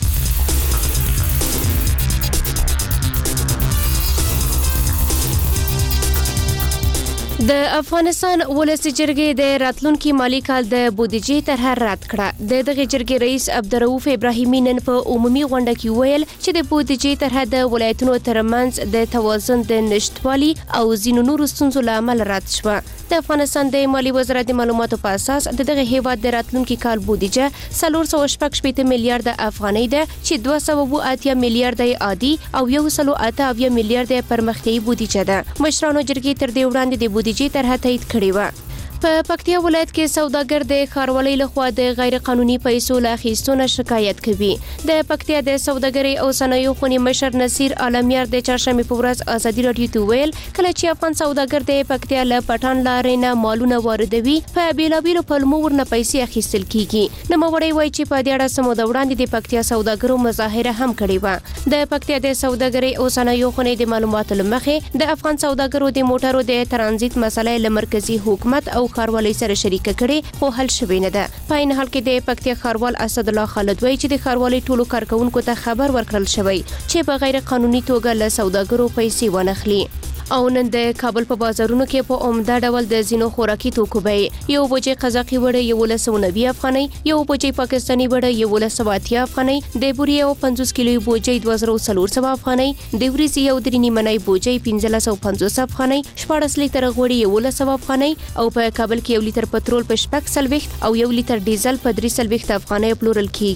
د افغانستان ولسی جرګې د راتلونکي مالی کال د بودیجې طرح رد کړه. د دغه جرګې رئیس عبدالرؤف ابراهیمي نن په عمومي غونډه کې ویل چې د بودیجې طرح د ولایتونو ترمنځ د توازن د نشټوالي او ځینو نورو ستونزو لامل رد شوه. د افغانستان د مالی وزارت د معلوماتو په اساس د دغه هیواد د راتلونکي کال بودیجه څلور سوه شپږ شپېته میلیارډ افغانۍ ده چې دوه سوه اووه اتیا میلیارډ عادي او یو سل اته اویا میلیارډ پرمختیایي بودیجه ده. مشرانو جرګې تر دې وړاندې د بودیجې طرح تایید کړې وه. په پکتیا ولایت کې سوداګر د ښاروالۍ لخوا د غیر قانوني پیسو له اخیستو شکایت کوي. د پکتیا د سوداګرۍ او صنایعو خونې مشر نصیر عالمیار د چهارشنبې په ورځ ازادي راډیو ته ویل کله چې افغان سوداګر د پکتیا له پټان لارې نه مالونه واردوي په بیلابیلو پلمو ورنه پیسې اخیستل کیږي. نوموړی وایي چې په دې اړه څه موده وړاندې د پکتیا سوداګرو مظاهره هم کړې وه. د پکتیا د سوداګرۍ او صنایعو خونې د معلوماتو له مخې د افغان سوداګرو د موټرو د ترانزیت مسله له مرکزی حکومت او ښاروالۍ سره شریک کړي خو حل شوی نه ده. په این حال کې د پکتیا ښاروال اسد الله خالد وایي چې د ښاروالۍ ټولو کارکونکو ته خبر ورکړل شوی چې په غیر قانوني توګه له سوداګرو پیسې ونخلي. او نن د کابل په بازارونو کې په عمده ډول د زینو خوراکي توکو بیې یو بوجۍ قزاقي وړه یولس سوه نوي افغانۍ، یو بوجۍ پاکستاني وړه یولس سوه اتیا افغانۍ، د بورې یو پنځوس کیلوي بوجۍ دوه زره څلور سوه افغانۍ، د وریځې یو درې نیمنۍ بوجۍ پنځلس سوه پنځوس افغانۍ، شپاړس لیتره غوړي یولس سوه افغانۍ او په کابل کې یو لیتر پټرول په شپږ څلوېښت او یو لیتر ډیزل په درې څلوېښت افغانۍ پلورل کیږي.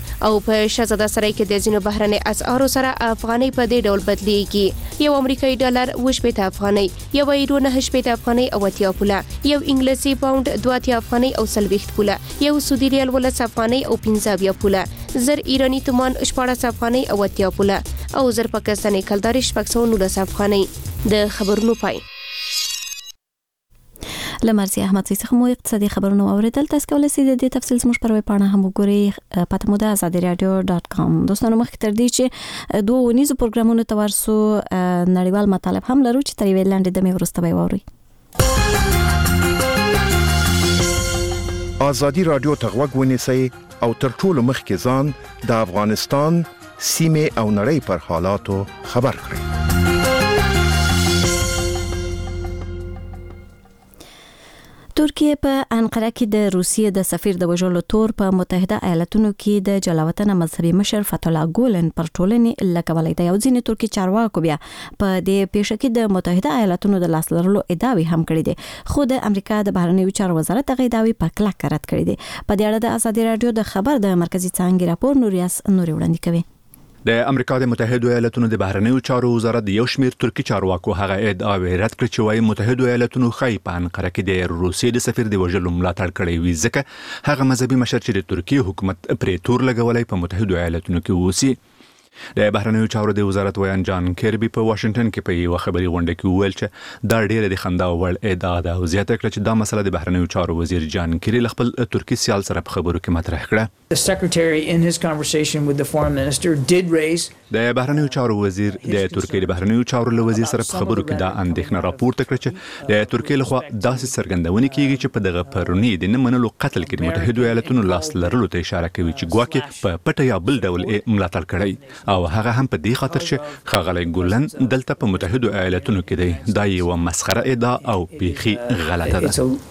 او په شهزاده سرای کې د ځینو بهرنۍ اسعارو سره افغانۍ په دې ډول بدلیږي. یو امریکایي ډالر اوه شپېته افغانۍ، یو یورو نهه شپېته افغانۍ او اتیا پوله، یو انګلیسي پاوند دوه اتیا افغانۍ او څلوېښت پوله، یو سعودي ریال ولس افغانۍ او پنځه اویا پوله، زر ایرانی تومان شپاړس افغانۍ او اتیا پوله او زر پاکستاني کلداري شپږ سوه نولس افغانۍ. د خبرونو پای.
لمرزي احمد زی څخه مو اقتصادي خبرونه اوریدل. تاسو کولی شئ د دې تفصیل زموږ پر ویب پاڼه هم وګورئ. پته مو ده آزادي رادیو ډاټ کام. دوستانو مخکې تر دې چې دوه ونیزو پروګرامونو ته ورسو نړیوال مطالب هم لرو چې تر یوې لنډې دمې وروسته به واورئ.
آزادي رادیو ته غوږ ونیسئ او تر ټولو مخکې ځان د افغانستان سیمې او نړۍ پر حالاتو خبر کړئ.
ترکیه په انقره کې د روسیې د سفیر د وژلو تور په متحده ایالاتونو کې د جلاوطن مذهبي مشر فتح الله ګولن پر ټولنې لګولې دی. او ځینې ترکي چارواکو بیا په دې پیښه کې د متحده ایالاتونو د لاس لرلو ادعاوې هم کړې دي، خو د امریکا د بهرنیو چارو وزارت هغه ادعاوې په کلک رد کړې دي. په دې اړه د آزادي رادیو د خبر د مرکزی څانګې راپور نوریاس نوري وړاندې کوي.
د امریکا د متحده ایالاتونو د بهرنیو چارو وزارت د یو شمیر ترکی چارواکو هغه ادعاوې رد کړې چې وايي متحده ایالاتونو خای په انقره کې د روسیې د سفیر د وژلو ملاتړ کړی وي، ځکه هغه مذهبي مشر چې د ترکیه حکومت پرې تور لګولای په متحده ایالاتونو کې اوسي. د بهرنیو چارو د وزارت ویان جان کیربي په واشنگټن کې په یو خبري غونډه کې وویل چې دا ډېره د خندا وړ ادعا ده او زیاته کړه چې دا مسله د بهرنیو چارو وزیر جان کیری خپل ترکی سیال سره په خبرو کې مطرح کړه.
The secretary in his conversation with the foreign minister did raise
د بهرنیو چارو وزیر د ترکیه د بهرنیو چارو له وزیر سره په خبرو کې دا اندېښنه راپورته کړه چې د ترکیه لخوا داسې څرګندونه کیږي چې په دغه پرونی د نه منلو قتل کې د متحده ایالاتونو لاس لرلو ته اشاره کوي چې ګواکې په پټه یا بل ډول ملاتړ کړی او هغه هم په دې خاطر چې خاغلی ګولن دلته په متحده ایالاتونو کې دی. دا یو مسخره ادعا او بیخي غلطه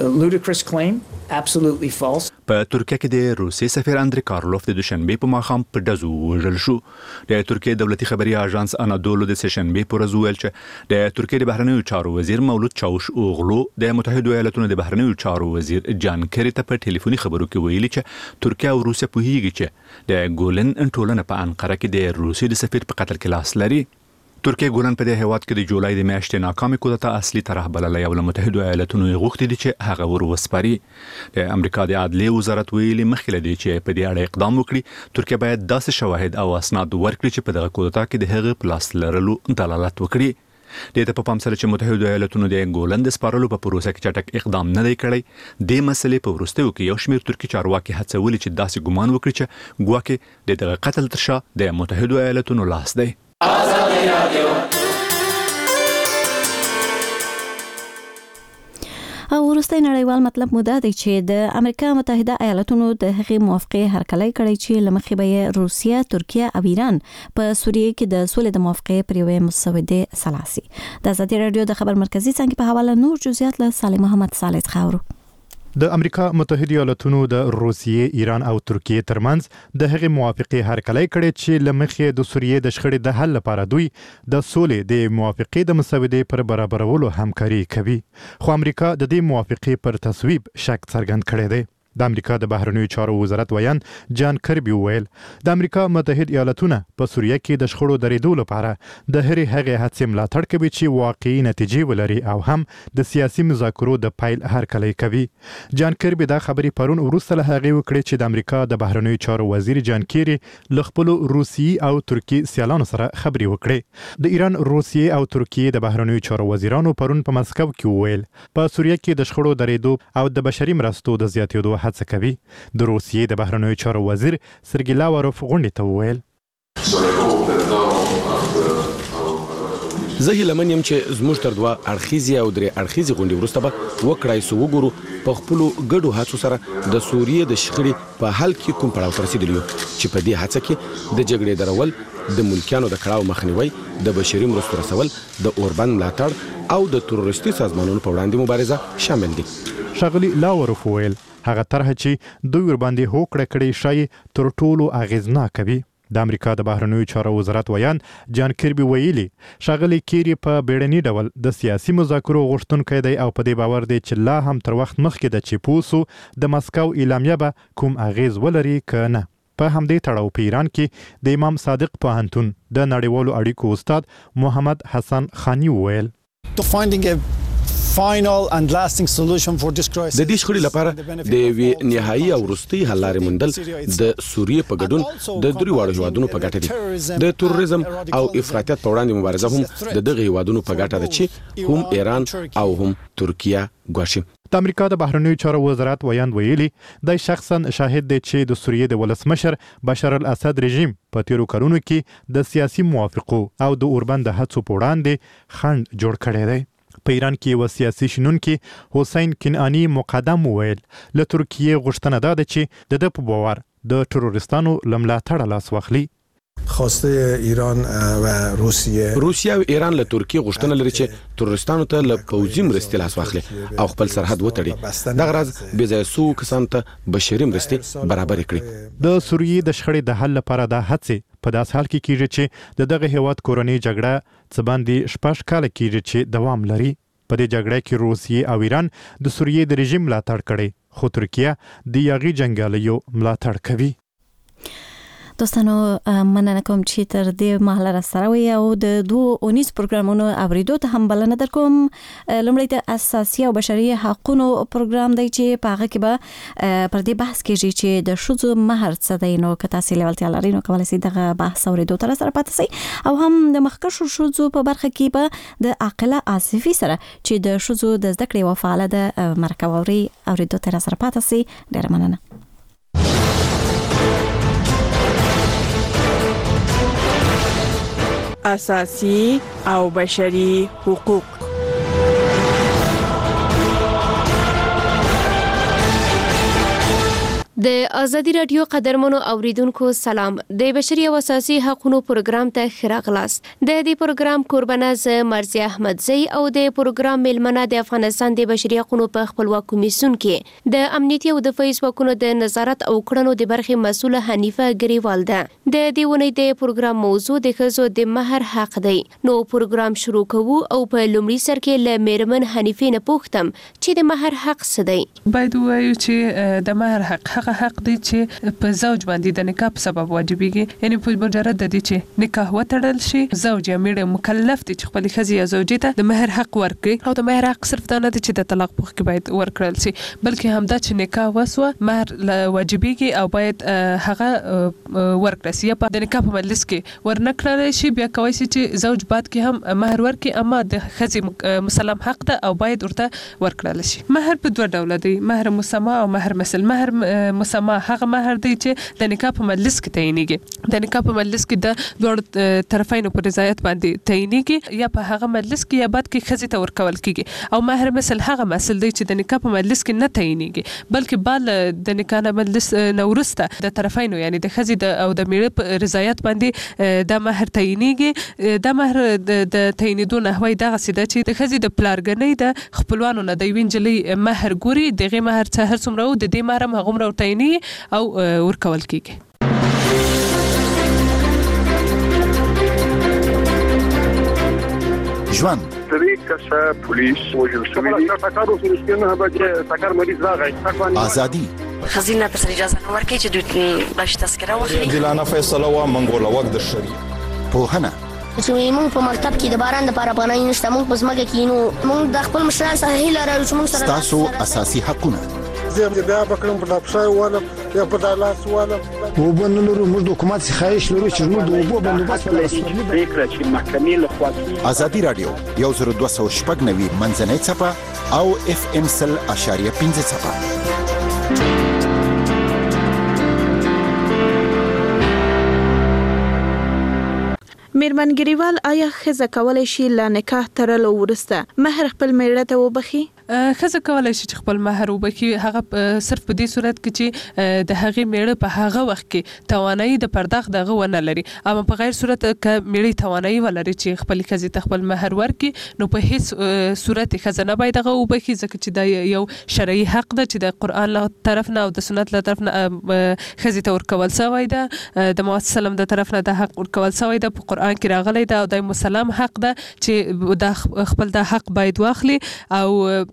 ده.
Absolutely false.
په ترکیه کې د روسي سفیر اندري کارلوف د دوشنبه په ماښام په ډزو وژل شو. د ترکیه دولتي خبري اژانس انادولو د سشنبه پر ورځ ویل چې د ترکیه د بهرنیو چارو وزیر مولود چاوش اوغلو د متحده ایالاتونو د بهرنیو چارو وزیر جان کری ته په ټلیفوني خبرو کې ویلي چې ترکیه او روسیا په هیږي چې د ګولن انټولنه په انقره کې د روسي د سفیر په قتل کې لاس لري. ترکیه ګولن په دې هیواد کې د جولای د میاشتې ناکامې کودتا اصلي طرح بللې او له متحده ایالاتونو یې غوښتي دي چې هغه ور وسپاري. د امریکا د عدلیې وزارت ویلي مخکې له دې چې په دې اړه اقدام وکړي ترکیه باید داسې شواهد او اسناد ورکړي چې په دغه کودتا کې د هغه پلاس لرلو دلالت وکړي. د ته په پام سره چې متحده ایالاتونو د ګولن د سپارلو په پروسه کې چټک اقدام نه دی کړی، د مسلې په وروستیو کې یو شمیر ترکی چارواکي هڅولي چې داسې ګمان وکړي چې ګواکې د دغه قتل تر شا د متحده ایالاتونو لاس دی. آزادي رادیو
او وروستی نړیوال مطلب مو دا دی چې د امریکا متحده ایالاتونو د هغې موافقې هرکلی کړی چې له مخې به یې روسیه، ترکیه او ایران په سوریه کې د سولې د موافقې پر یوې مسودې سلا سي. د آزادي رادیو د خبر مرکزی څانګې په حواله نور جزئیات له صالح محمد صالح څخه اورو.
د امریکا متحده ایالاتونو د روسیې، ایران او ترکیه ترمنځ د هغې موافقې هرکلی کړی چې له مخې د سوریې د شخړې د حل لپاره دوی د سولې د موافقې د مسودې پر برابرولو همکاري کوي، خو امریکا د دې موافقې پر تصویب شک څرګند کړی دی. د امریکا د بهرنیو چارو وزارت ویان جان کربي وویل د امریکا متحده ایالاتونه په سوریه کې د شخړو درېدو لپاره د هرې هغې هڅې ملاتړ کوي چې واقعي نتیجې ولري او هم د سیاسي مذاکرو د پیل هرکلی کوي. جان کربي دا خبرې پرون وروسته له هغې وکړې چې د امریکا د بهرنیو چارو وزیر جان کیری له خپلو روسي او ترکي سیالانو سره خبرې وکړې. د ایران، روسیې او ترکیې د بهرنیو چارو وزیرانو پرون په مسکو کې وویل په سوریه کې د شخړو درېدو او د بشري مرستو د زیاتېدو هڅه کوي. د روسیې د بهرنیو چارو وزیر سرګی لاوروف غونډې ته وویل
زه هیله من یم چې زموږ تر دوه اړخیزې او درې اړخیزې غونډې وروسته به وکړای سو وګورو په خپلو ګډو هڅو سره د سوریې د شخړې په حل کې کوم پړاو ته رسېدلي یو چې په دې هڅه کې د جګړې درول، د ملکیانو د کړاو مخنیوی، د بشري مرستو رسول، د اوربند ملاتړ او د تروریستي سازمانونو په وړاندې مبارزه شامل دي.
ښاغلي لاوروف وویل هغه طرحه چې دوی ورباندې هوکړه کړې شای تر ټولو اغیزناکه وي. د امریکا د بهرنیو چارو وزارت ویان جان کربي ویلي ښاغلي کیری په بیړني ډول د سیاسي مذاکرو غوښتونکی دی او په دې باور دی چې لا هم تر وخت مخکې ده چې پوه سو د مسکو اعلامیه به کوم اغیز ولري که نه. په همدې تړاو په ایران کې د امام صادق پوهنتون د نړیوالو اړیکو استاد محمد حسن خانی وویل
final and lasting solution for this crisis
د دې شخړې لپاره د یوې نهایي او وروستۍ حل لارې موندل د سوریې په ګډون د درې واړو هیوادونو په ګټه دي. د تروریزم او افراطیت په وړاندې مبارزه هم د دغه هیوادونو په ګټه ده چې هم ایران او هم ترکیه ګواښي.
د امریکا د بهرنیو چارو وزارت ویاند ویلي د شخصا شاهد دی چې د سوریې د ولسمشر بشار الاسد رژیم په تیرو کلونو کې د سیاسي موافقو او د اوربند هڅو په وړاندې خنډ جوړ کړی دی. په ایران کې یو سیاسي شنونکي حسین کنعانی مقدم وویل له ترکیې غوښتنه ده چې د ده په باور د تروریستانو له ملاتړه لاس واخلي.
خواسته ایران و روسیه
روسیه او ایران له ترکیې غوښتنه لري چې تروریستانو ته له پوځي مرستې لاس واخلي او خپل سرحد وتړي. دغه راز بې ځایه سو کسانو ته بشري مرستې برابر کړي.
د سوریې د شخړې د حل لپاره د هڅې په داس حال کې کیږي چې د دغه هیواد کورنۍ جګړه څه باندې شپږ کال کیږي چې دوام لري. په دې جګړه کې روسیې او ایران د سوریې د رژیم ملاتړ کړي خو ترکیه د یاغي جنګیالیو ملاتړ کوي.
دوستانو مننه کوم چې تر دې مهاله را سره وي او د دوه اونیز پروګرامونو اوریدو ته هم بلنه در کوم. لومړی د اساسي او بشري حقوقو پروګرام دی چې په هغه کې به پر دې بحث کېږي چې د ښځو مهر څه دی. نو که تاسې لیوالتیا لرئ نو کولی شئ دغه بحث اوریدو ته راسره پاتې شئ او هم د مخکښو ښځو په برخه کې به د عاقله آصفي سره چې د ښځو د زده کړې یوه فعاله ده مرکه واورئ. اوریدو ته راسره پاتې شئ. ډېره مننه.
اساسي او بشري حقوق.
د ازادي رادیو قدرمنو اوریدونکو سلام. د بشري او اساسي حقوقو پروګرام ته خراغلاس. د دې پروګرام قربانه ز مرزي احمدزي او د پروګرام ملمنه د افغانستان د بشري حقوقو په خپلواک کمیسیون کې د امنیتي او د فیسبوکونو د نظارت او کړنو د برخې مسوله حنیفه ګریوال ده. د دې ونې د پروګرام موضوع د ښځو د مهر حق دی. نو پروګرام شروع کوو او په لومړي سر کې ل میرمن حنیفه نه پوښتم چې د مهر حق څه دی.
باید وایو چې د مهر حق هغه حق دی چې په زوج باندې د نکاح په سبب واجبېږي. یعنی په مجرد د دې چې نکاح وتړل شي زوج یا میړه مکلف دی چې خپل ښځې یا زوجې ته د مهر حق ورکړي. او د مهر حق صرف دا نه دی چې د طلاق په وخت کې باید ورکړل شي بلکې همدا چې نکاح وسوه مهر واجبېږي او باید هغه ورکړل شي. یا په د نکاح په مجلس کې ورنکړل شي بیا کولی شي چې زوج بعد کې هم مهر ورکړي اما د ښځې مسلم حق ده او باید ورته ورکړل شي. مهر په دوه ډوله دی، مهر مسمى او مهر مثل. مهر مسمى هغه مهر دی چې د نکاح په مجلس کې تعینېږي. د نکاح په مجلس کې د دوه طرفینو په رضایت باندې تعینېږي یا په هغه مجلس کې یا بعد کې ښځې ته ورکول کېږي. او مهر مثل هغه مثل دی چې د نکاح په مجلس کې نه تعینېږي بلکې بعد د نکاح نه مجلس نه وروسته د طرفینو یعنی د ښځې او د میړه په رضایت باندې دا مهر تعینېږي. دا مهر د تعینېدو نحوه دغسې ده چې د ښځې د پلارګنۍ د خپلوانو نه د یوې نجلۍ مهر ګوري دغې مهر څه هر څومره و د دې مهر هم هغومره تعینېږي او ورکول کېږي.
ژوند
درې کسه پولیس وژل شوي دي. ټکر وشو چې نه به ټکر مریض راغی.
ازادي
خزینه تر اجازه نه ورکړي چې دوی باش تذکره واخلي.
عادلانه فیصله و منګوله وخت د شری
پوهنه
چې موږ په مکتب کې د باران لپاره پناه نشته. موږ په ځمکه کې نو موږ د خپل مشران سره هیله لرو چې موږ سره
تاسو اساسي حقونه
زه بیا بکرم په لاپشای والا یا په دالاس والا
او بنلو موږ د حکومت څخه خواهش لرو چې موږ د اوبو بندوبست
ولرو. فکر چې محکمې له خوا
ازادي رادیو یو زر دوه سوه شپږ نوي منځنۍ څپه او اف ام سل اشاریه پنځه څپه.
میرمن ګریوال آیا ښځه کولی شي له نکاح تړلو وروسته مهر خپل میړه ته وبخي؟
ښځه کولی شي چې خپل مهر وبخي. هغه صرف په دې صورت کې چې د هغې میړه په هغه وخت کې توانایي د پرداخت دغه ونه لري. اما په غیر صورت که میړه توانایي ولري چې خپل ښځې ته خپل مهر ورکړي نو په هیڅ صورت ښځه نه باید هغه وبخي ځکه چې دا یو شرعي حق ده چې د قرآن له طرف نه او د سنت له طرف نه ښځې ته ورکول شوی ده. د محمد سلم د طرف نه دا حق ورکول شوی ده په قرآن کې راغلی ده او د مسلم حق ده چې دا خپل دا حق باید واخلي. او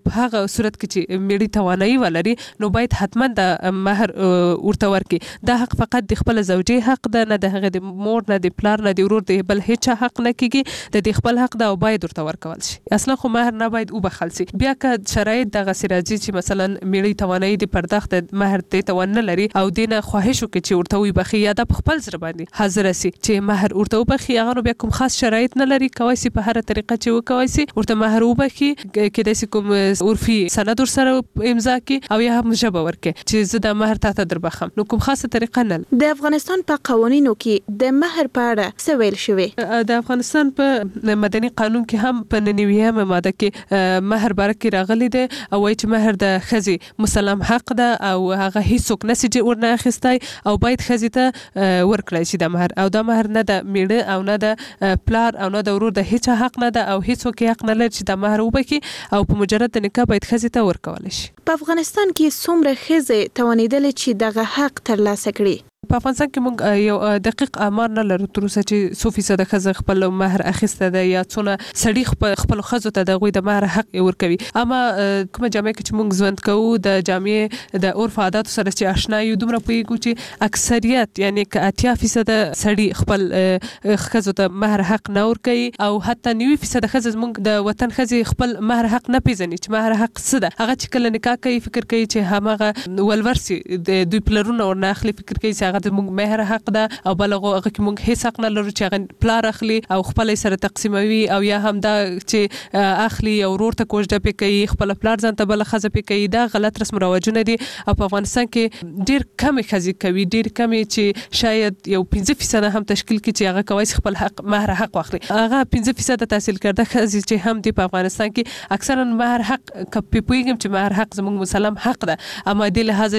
په هغه صورت کې چې میړي توانایي ولري نو باید حتما د مہر ورته ورکړي. دا حق فقط د خپل زوجې حق ده، نه د هغه د مور نه د پلار نه د ورور د بل هیڅ حق نه کیږي. د دې خپل حق ده او باید ورته ورکول شي. اصلا خو مہر نه باید وبخل شي. بیا که شرایط دغه سراجي چې مثلا میړي توانایي د پرداخت د مہر ته توان نه لري او دینه خواهش وکړي چې ورته وي بخي یا د خپل ځر باندې حاضر سي چې مہر ورته وبخي، هغه بیا کوم خاص شرایط نه لري کوي سي په هر طریقه چې وکوي سي ورته مہر وبخي کې د کوم عرفي سند سره امضا کی او یا هم جبه ورکه چې زه د مہر ته در بخم. نو کوم خاصه طریقه نه.
د افغانستان په قوانینو کې د مہر په اړه څه ویل شوی؟
د افغانستان په مدني قانون کې هم په ننویمه ماده کې مہر باره کې راغلی دی او وايي چې مہر د ښځې مسلم حق ده او هغه هیڅوک نسي چې ورنه اخیستای او باید ښځې ته ورکړی شي د مہر. او دا مہر نه د میړه او نه د پلار او نه د ورور د هیڅ حق نه ده او هیڅوک حق نه لري چې د مہر وبکي او په مجرد د نکاح باید ښځې ته ورکول شي.
په افغانستان کې څومره ښځې توانیدل چې دغه حق ترلاسه کړي؟
په افغانستان کې موږ یو دقیق آمار نه لرو تر اوسه چې څو فیصد ښځې خپل مہر اخیسته ده یا څونه سړي خپل خپل ښځو ته د غوي د مہر حق ورکوي. اما کومه جامعه کې چې موږ ژوند کوو د جامعه د عرف عادت سره چې آشنا یو دومره پوهیږو چې اکثریت یعنی که اتیا فیصد سړي خپل ښځو ته مہر حق نه ورکوي او حتی نوي فیصد ښځې موږ د وطن ښځې خپل مہر حق نه پیژني چې مہر حق څه ده. هغه چې کله نکاح کوي فکر کوي چې همغه ولورسي د دوی پلرونه ورنه اخلي، فکر کوي چې د موږ مہر حق ده او بلغه هغه کې موږ هیڅ حق نه لرو چې هغه پلار اخلي او خپل سره تقسیموي او یا هم دا چې اخلي او ورور ته کوژده پې کوي خپل پلار ځان ته بل خزه پې کوي. دا غلط رسم رواجونه دي او په افغانستان کې ډیر کم ښځې کوي، ډیر کم چې شاید یو پنځه فیصد هم تشکیل کړي چې هغه کوي خپل حق مہر حق واخلي. هغه پنځه فیصد تحصیل کرده ښځې چې هم دي په افغانستان کې اکثرا مہر حق کپی پویګم چې مہر حق زموږ مسلم حق ده. اما د لحاظ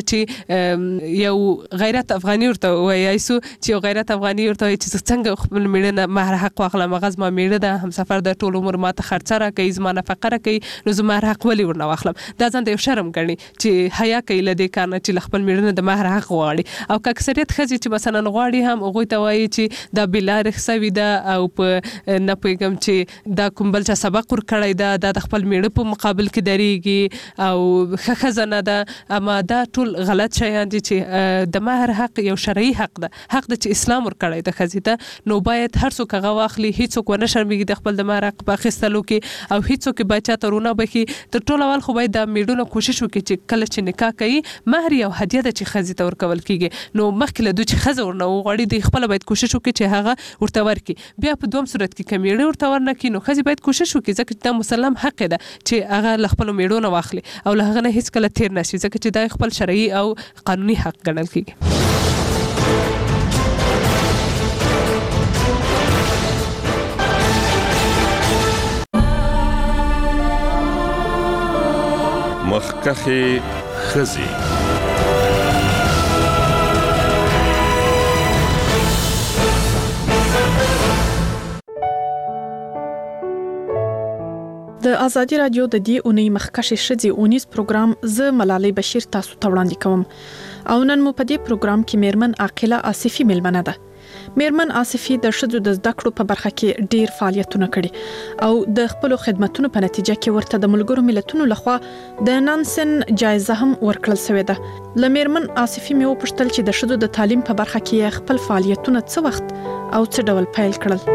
چې یو غیرت افغاني ورته وایي سو چې یو غیرت افغاني ورته چې څنګه خپل میړه نه مہر حق واخلم، هغه زما میړه ده هم سفر د ټول عمر ماته خرڅه راکوي زما نفقه راکوي نو زه مہر حق ولې ورنه واخلم. دا ځان ته یو شرم ګڼي چې حیا کوي له دې کار نه چې خپل میړه نه د مہر حق غواړي. او که اکثریت ښځې چې مثلا غواړي هم هغوی ته وایي چې دا بلارې سوي ده او په نه پوهېږم چې دا کوم بل چا سبق ورکړی ده دا د خپل میړه په مقابل کې درېږي او ښه ښځه نه ده. اما دا ټول غلط شیان دي چې د مہر حق یو شرعي حق ده، حق د چې اسلام ورکړی د ښځې ته نو باید هر څوک هغه واخلي، هیڅوک ونه شرمېږي د خپل د مہر حق په اخیستلو کې او هیڅوک باید چاته رونه بخي. تر ټولو اول خو باید د میړونو کوشش وکړي چې کله چې نکاح کوي مہر یو هدیه ده چې ښځې ته ورکول کیږي نو مخکې له دوی چې ښځه ورنه وغواړي دوی خپله باید کوشش وکړي چې هغه ورته ورکړي. بیا په دوم صورت کې که میړه ورته ورنه کړي نو ښځې باید کوشش وکړي ځکه چې دا مسلم حق ده چې هغه له خپلو میړو نه واخلي او له هغه نه هیڅکله تیر نه شي ځکه چې دا خپل شرعي او قانوني حق ګڼل کیږي.
مخکخي خزي
د ازادي رادیو د دې اونۍ مخکښې ښځې اونیز پروګرام زه ملالۍ بشیر تاسو ته وړاندې کوم او نن مو په دې پروګرام کې میرمن عاقله آصفي ملمنه ده. میرمن آصفي د ښځو د زده کړو په برخه کې ډیر فعالیتونه کړي او د خپل خدماتونو په نتیجه کې ورته د ملګرو ملتونو لخوا د نانسن جایزه هم ورکړل شوې ده. ل میرمن آصفي مې وپوښتل چې د ښځو د تعلیم په برخه کې خپل فعالیتونه څه وخت او څه ډول پیل کړل.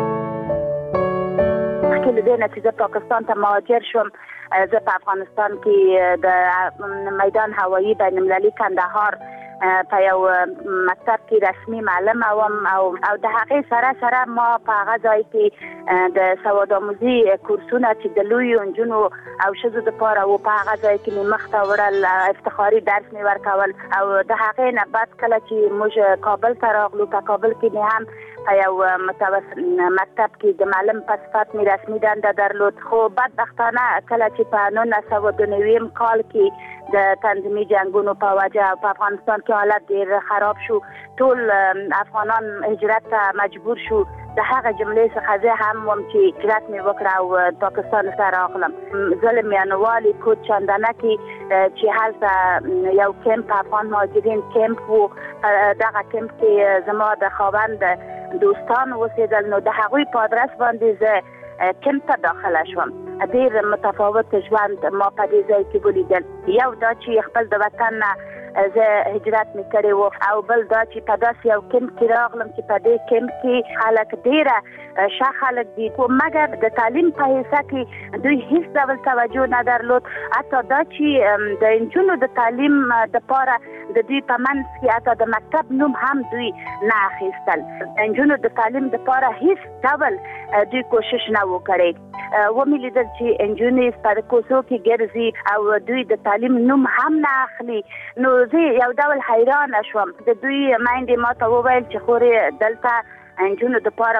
د نتیجه پاکستان ته مهاجر شوم. زه په افغانستان کې د میدان هوایی بین المللي کندهار په یو مکتب کې رسمي معلم وم او او د هغې سره سره ما په هغه ځای کې د سواد آموزي کورسونه چې د لویو نجونو او ښځو دپاره و په هغه ځای کې مې مخ ته وړل، افتخاري درس مې ورکول او د هغې نه بعد کله چې موږ کابل ته راغلو په کابل کې مې هم په یو متوسط مکتب کې د معلم په صفت مې رسمي دنده درلود. خو بدبختانه کله چې په نولس سوه دوه نوي کال کې د تنظیمي جنگونو په وجه په افغانستان کې حالت ډیر خراب شو، ټول افغانان هجرت ته مجبور شو. د هغه جملې څخه زه هم وم چې هجرت مې وکړه او پاکستان ته راغلم. زه له میانوالي کوټ چندانه کې چې هلته یو کمپ افغان مهاجرین کمپ و، دغه کمپ کې زما د خاوند دوستان اوسېدل نو د هغوی په ادرس باندې زه کمپ ته داخله شوم. ډیر متفاوت ژوند ما په دې ځای کې ولیدل. یو دا چې خپل د وطن زه هجرت می کړی وو او بل دا چې په داسې یو کمپ کې راغلم چې په دې کمپ کې خلک ډیره ښه خلک دي خو مګر د تعلیم په حصه کې دوی هیڅ ډول توجه نه درلود. حتی دا چې د نجونو د تعلیم دپاره د دوی په منځ کې حتی د مکتب نوم هم دوی نه اخیستل. د نجونو د تعلیم دپاره هیڅ ډول دوی کوشش نه و کړی. ومې لیدل چې نجونې په کوڅو کې ګرځي او دوی د تعلیم نوم هم نه اخلي. نو زه یو ډول حیرانه شوم. د دوی میندې ما ته وویل چې خورې دلته نجونو دپاره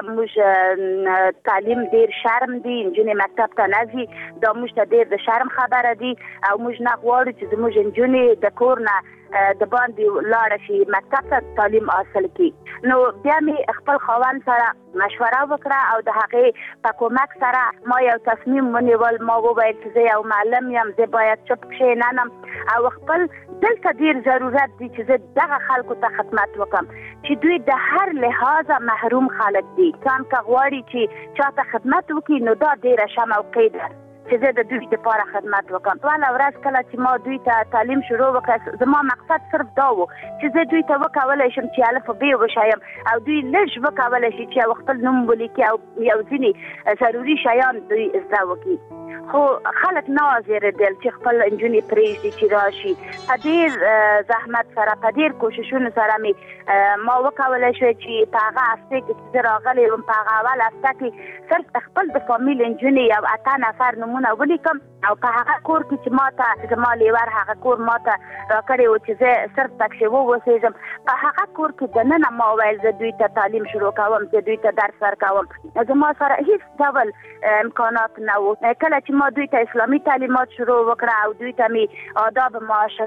موږ تعلیم ډیر شرم دی، نجونې مکتب ته نه ځي، دا موږ ته ډیر د شرم خبره دی او موږ نه غواړو چې زموږ نجونې د کور نه د باندې لاړه شي مکتب ته تعلیم حاصل کړي. نو بیا مې خپل خاوند سره مشوره وکړه او د هغې په کومک سره ما یو تصمیم ونیول. ما وویل چې زه یو معلم یم، زه باید چپ کښېنم او خپل دلته ډیر ضرورت دی چې زه دغه خلکو ته خدمت وکړم چې دوی د هر لحاظه محروم خلک دي. ځان که غواړي چې چاته خدمت وکړي نو دا ډیره ښه موقع ده چې زه د دوی لپاره خدمت وکړم. ټوله ورځ کله چې ما دوی ته تعلیم شروع وکړه زما مقصد صرف دا و چې زه دوی ته وکولی شم چې الف ب وښیم او دوی لږ وکولی شي چې خپل نوم ولیکي او یو ځینې ضروري شیان دوی زده وکړي. خو خلک نه وزېرېدل چې خپل نجونې پرېږدي چې راشي. په ډېر زحمت سره په ډېر کوششونو سره مې ما وکولی شوی چې په هغه هفته کې چې زه راغلی وم په هغه اول هفته کې صرف خپل د فامیل نجونې یو اته نفر نومونه ولیکم او په هغه کور کې چې ما ته زما لیور هغه کور ما ته راکړی و چې زه صرف پکښې ووسېږم په هغه کور کې دننه ما وویل زه دوی ته تعلیم شروع کوم، زه دوی ته درس ورکوم. زما سره هیڅ ډول امکانات نه و. کله چې ما دوی ته اسلامي تعلیمات شروع وکړه او دوی ته مې آداب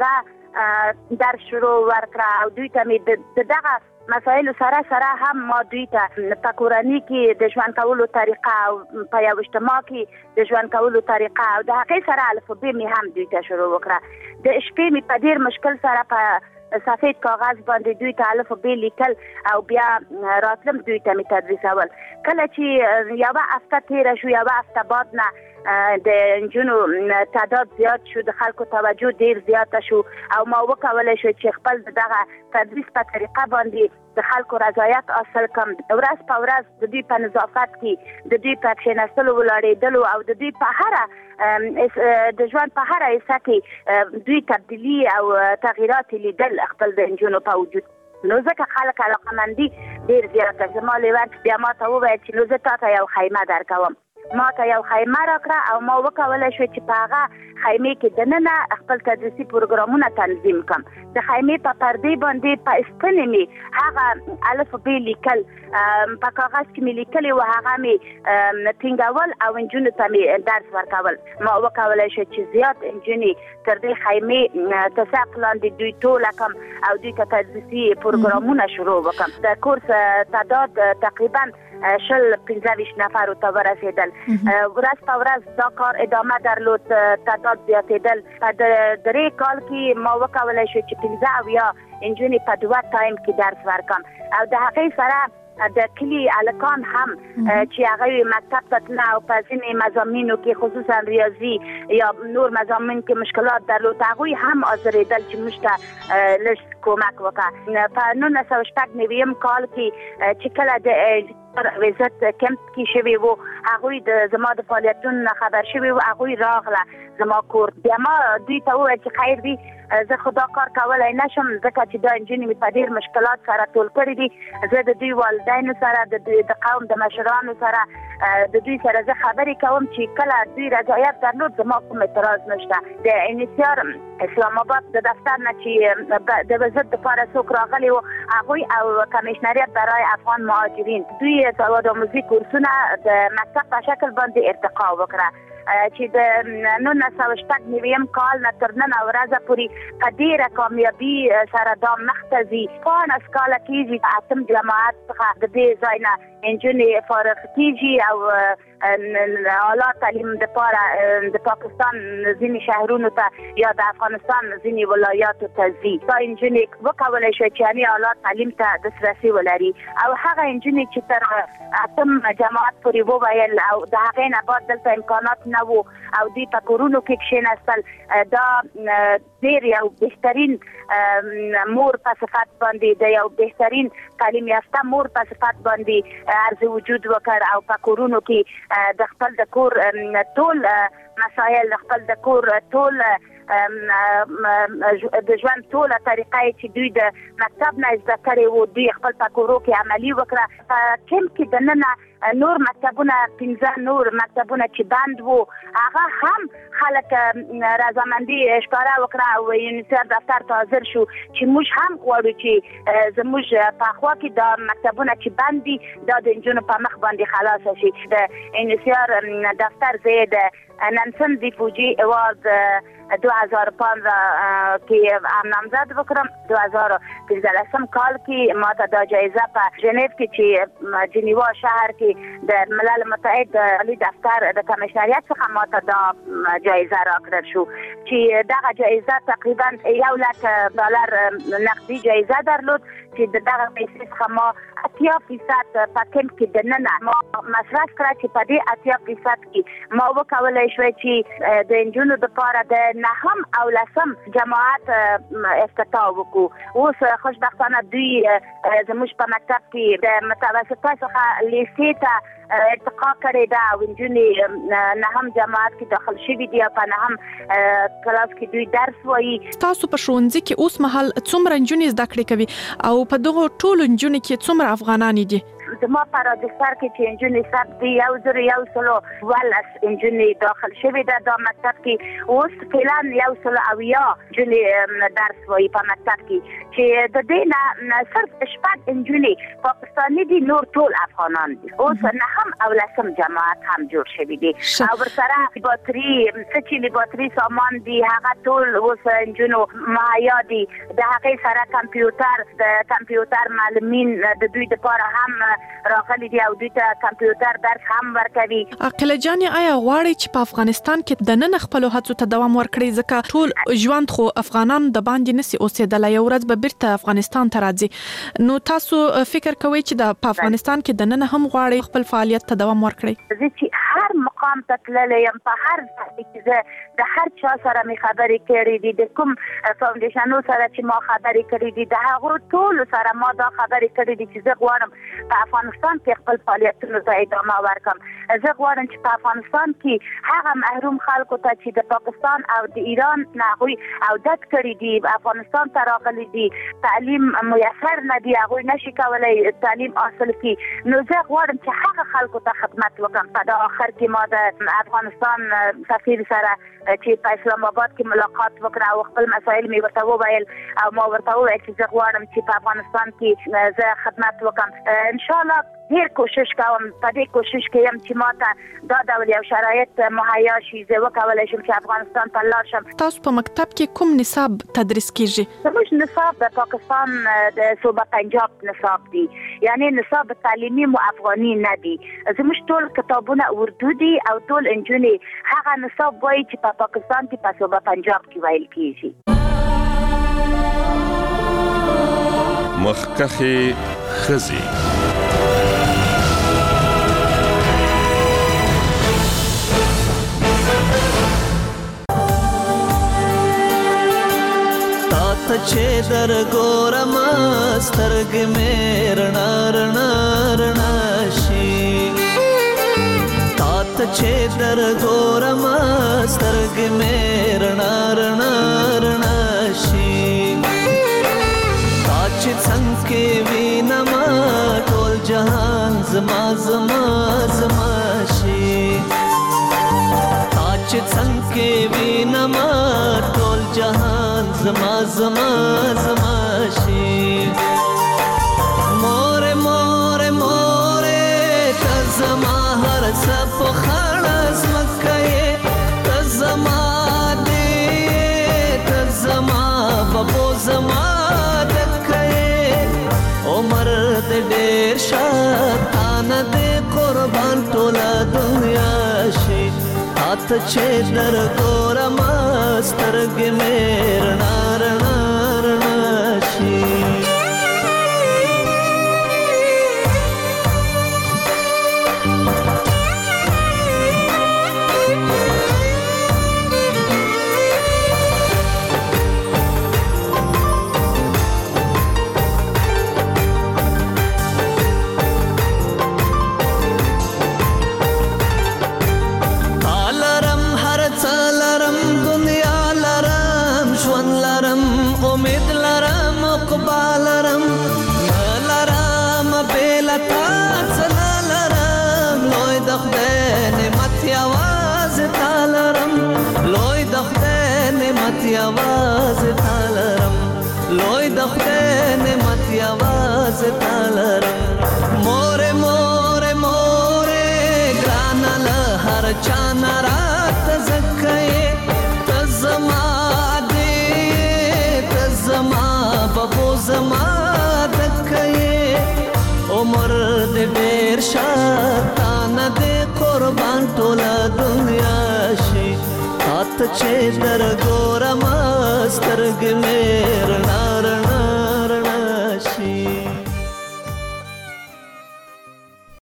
معاشره درس شروع ورکړه او دوی ته مې د دغه مسایلو سره سره هم ما دوی ته په کورنۍ کې د ژوند کولو طریقه او په یو اجتماع کې د ژوند کولو طریقه او د هغې سره الفبې مې هم دوی ته شروع وکړه. د شپې مې په ډېر مشکل سره په سفید کاغذ باندې دوی ته الفبې لیکل او بیا راتلم دوی ته مې تدریسول. کله چې یوه هفته تېره شو، یوه هفته بعد نه د نجونو تعداد زیات شو، د خلکو توجه ډیر زیاته شو او ما وکولی شو چې خپل دغه تدریس په طریقه باندې د خلکو رضایت حاصل کړم. ورځ په ورځ د دوی په نظافت کې د دوی په کښېنستلو ولاړېدلو او د دوی په هره د ژوند په هره حصه کې دوی تبدیلي او تغییرات لیدل خپل د نجونو په وجود. نو ځکه خلک علاقمندي ډیر زیاته. زما لیور بیا ما ته وویل چې نو زه تا ته یو خیمه درکوم. ما ته یو خیمه راکړه او ما وکولی شو چې په هغه خیمې کې دننه خپل تدریسي پروګرامونه تنظیم کړم. د خیمې په پردې باندې په سپنې مې هغه الف ب لیکل په کاغذ کې مې لیکلي و، هغه مې ټینګول او نجونو ته مې درس ورکول. ما وکولی شو چې زیات نجونې تر دې خیمې تر سقف لاندې دوی ټوله کړم او دوی ته تدریسي پروګرامونه شروع وکړم. د کورس تعداد تقریبا شل پنځه ویشت نفرو ته ورسېدل. ورځ په ورځ دا کار ادامه درلود، تعداد زیاتېدل. په درې کال کې ما وکولی شو چې پنځه اویا نجونې په دوه ټایم کې درس ورکړم او د هغې سره د کلي هلکان هم چې هغوی مکتب ته تله او په ځینې مضامینو کې خصوصا ریاضي یا نور مضامین کې مشکلات درلود، هغوی هم حاضرېدل چې موږ ته لږ کومک وکړه. په نولس سوه شپږ نویم کال کې چې کله د وزارت کمپ کې شوي وو، هغوی د زما د فعالیتونو نه خبر شوي وو، هغوی راغله زما کور. بیا ما دوی ته وویل چې خیر دی زه خو دا کار کولی نشم ځکه چې دا نجونې مې په ډېر مشکلات سره ټول کړي دي. زه د دوی والدینو سره د دوی د قوم د مشرانو سره د دوی سره زه خبرې کوم چې کله دوی رضایت درلود زما کوم اعتراض نشته. د انیسیار اسلام آباد د دفتر نه چې د وزارت دپاره څوک راغلي وو، هغوی او کمیشنریت برای افغان مهاجرین دوی سوادآموزي کورسونه د مکتب په شکل باندې ارتقا وکړه چې د نولس سوه شپږ نویم کال نه تر ننه ورځه پورې په ډېره کامیابي سره دا مخته ځي. پانس کاله کېږي د اتم جماعت څخه د دې ځای نه نجونې فارغ کېږي او اعلی تعلیم دپاره د پاکستان ځینې شهرونو ته یا د افغانستان ځینې ولایاتو ته ځي. دا نجونې وکولی شوی چې یعنې اعلی تعلیم ته دسترسي ولري او هغه نجونې چې تر اتم جماعت پورې وویل او د هغې نه بعد دلته امکانات آشنا وو او دوی په کورونو کې کښېناستل دا ډېر یو بهترین مور په صفت باندې د یو بهترین تعلیم یافته مور په صفت باندې عرض وجود وکړ او په کورونو کې د خپل د کور ټول مسایل خپل د کور ټول د ژوند ټوله طریقه چې دوی د مکتب نه زده کړې وو دوی خپل په کورو کې عملي وکړه په کمپ کې دننه نور مکتبونه پنځه نور مکتبونه چې بند وو هغه هم خلک رضامندي ښکاره وکړه او یونیسف دفتر ته حاضر شو چې موږ هم غواړو چې زموږ په خوا کې دا مکتبونه چې بند دي دا د نجونو په مخ باندې خلاص شي د یونیسف دفتر زه د نانسن دی فوجی اوارد دو هزار و پانزده کې هم نامزد وکړم دو هزار و پنځلسم کال کې ما ته دا جایزه په ژنیو کې چې جنیوا شهر کې د ملل متحد عالی دفتر د کمیشنریت څخه ما ته دا جایزه راکړل شو چې دغه جایزه تقریبا یو لک ډالر نقدي جایزه درلود چې دغه پیسې څخه ما اتیا فیصد په کمپ کې دننه ما مصرف کړه چې په دې اتیا فیصد کې ما وکولای شوې چې د نجونو لپاره د نهم او لسم جماعت افتتاح وکړو اوس خوشبختانه دوی زموږ په مکتب کې د متوسطه څخه لیسې ته ارتقا کړې ده او نجونې نهم جماعت کې داخل شوي دي او په نهم کلاس کې دوی درس وایي.
تاسو په ښوونځي کې اوس مهال څومره نجونې زده کړې کوي او په دغو ټولو نجونو کې څومره افغانانې دي؟
زما په راجستر کې چې نجونې ثبت دي یو زر یو سلو ولس نجونې داخل شوي ده دا مکتب کې اوس فعلا یو سلو اویا نجونې درس وایي په مکتب کې چې د دې نه صرف شپږ نجونې پاکستاني دي نور ټول افغانان دي اوس نهم او لسم جماعت هم جوړ شوي دي او ورسره لابراتوري څه چې لابراتوري سامان دي هغه ټول اوس نجونو مهیا دي د هغې سره کمپیوټر د کمپیوټر معلمین د دوی دپاره هم راغلي دي او دوی ته کمپیوټر درس هم ورکوي.
عقیله جانې آیا غواړئ چې په افغانستان کې دننه خپلو هڅو ته دوام ورکړئ ځکه ټول ژوند خو افغانان د باندې نسي اوسېدلی یو ورځ به بیرته افغانستان ته راځي نو تاسو فکر کوئ چې د په افغانستان کې دننه هم غواړئ خپل فعالیت ته دوام ورکړئ؟
زه چې هر مقام ته تللی یم په هر ځای کې زه د هر چا سره مې خبرې کړې دي د کوم فاونډیشنو سره چې ما خبرې کړې دي د هغو ټولو سره ما دا خبرې کړې دي چې زه غواړم په افغانستان کې خپل فعالیتونو ته ادامه ورکړم زه غواړم چې په افغانستان کې هغه محروم خلکو ته چې د پاکستان او د ایران نه هغوی عودت کړي دي افغانستان ته راغلي دي تعلیم میسر نه دي هغوی نشي کولی تعلیم حاصل کړي نو زه غواړم چې هغه خلکو ته خدمت وکړم په دا آخر کې ما د افغانستان سفیر سره چې په اسلام آباد کې ملاقات وکړه او خپل مسایل مې ورته وویل او ما ورته وویل چې زه غواړم چې په افغانستان کې زه خدمت وکړم ان شاء الله ډیر کوشش کوم په دې کوشش کې یم چې ماته دا ډول یو شرایط مهیا شي زه وکولای شم چې افغانستان ته لاړ شم.
تاسو په مکتب کې کوم نصاب تدریس کیږي؟
زموږ نصاب د پاکستان د صوبه پنجاب نصاب دی یعنی نصاب تعلیمي مو افغاني نه دی زموږ ټول کتابونه اردو دي او ټول انجونې هغه نصاب وایي چې په پاکستان کې په صوبه پنجاب کې ویل کیږي.
مخکخي خزي
چې در ګورم سترګ مې رڼا رڼا رڼا شي تا ته چې در ګورم سترګ مې رڼا رڼا رڼا شي تا چې څنګه کې وینم ټول جهان زما زما زما شي تا چې څنګه کې وینم ټول جهان زما زما زما شي مور مور مور ته زما هر څه په خړ زمکه ته زما دې ته زما بابو زما دکه عمر دې ډېر شاتان دې قربان ټوله دنیا شي ته چې در ګورم سترګې مې رڼا رڼا رڼا شي. یوازې تالرم لوی د خدای نعمت یوازې تالرم مورې مورې مورې ګرانه له هر چا نه راته ځکه یې ته زما دې ته زما ببو زما دکه یې عمر دې ډېر شه تا نه دې قربان ټوله دنیا شي تا ته چې در ګورم سترګې مې رڼا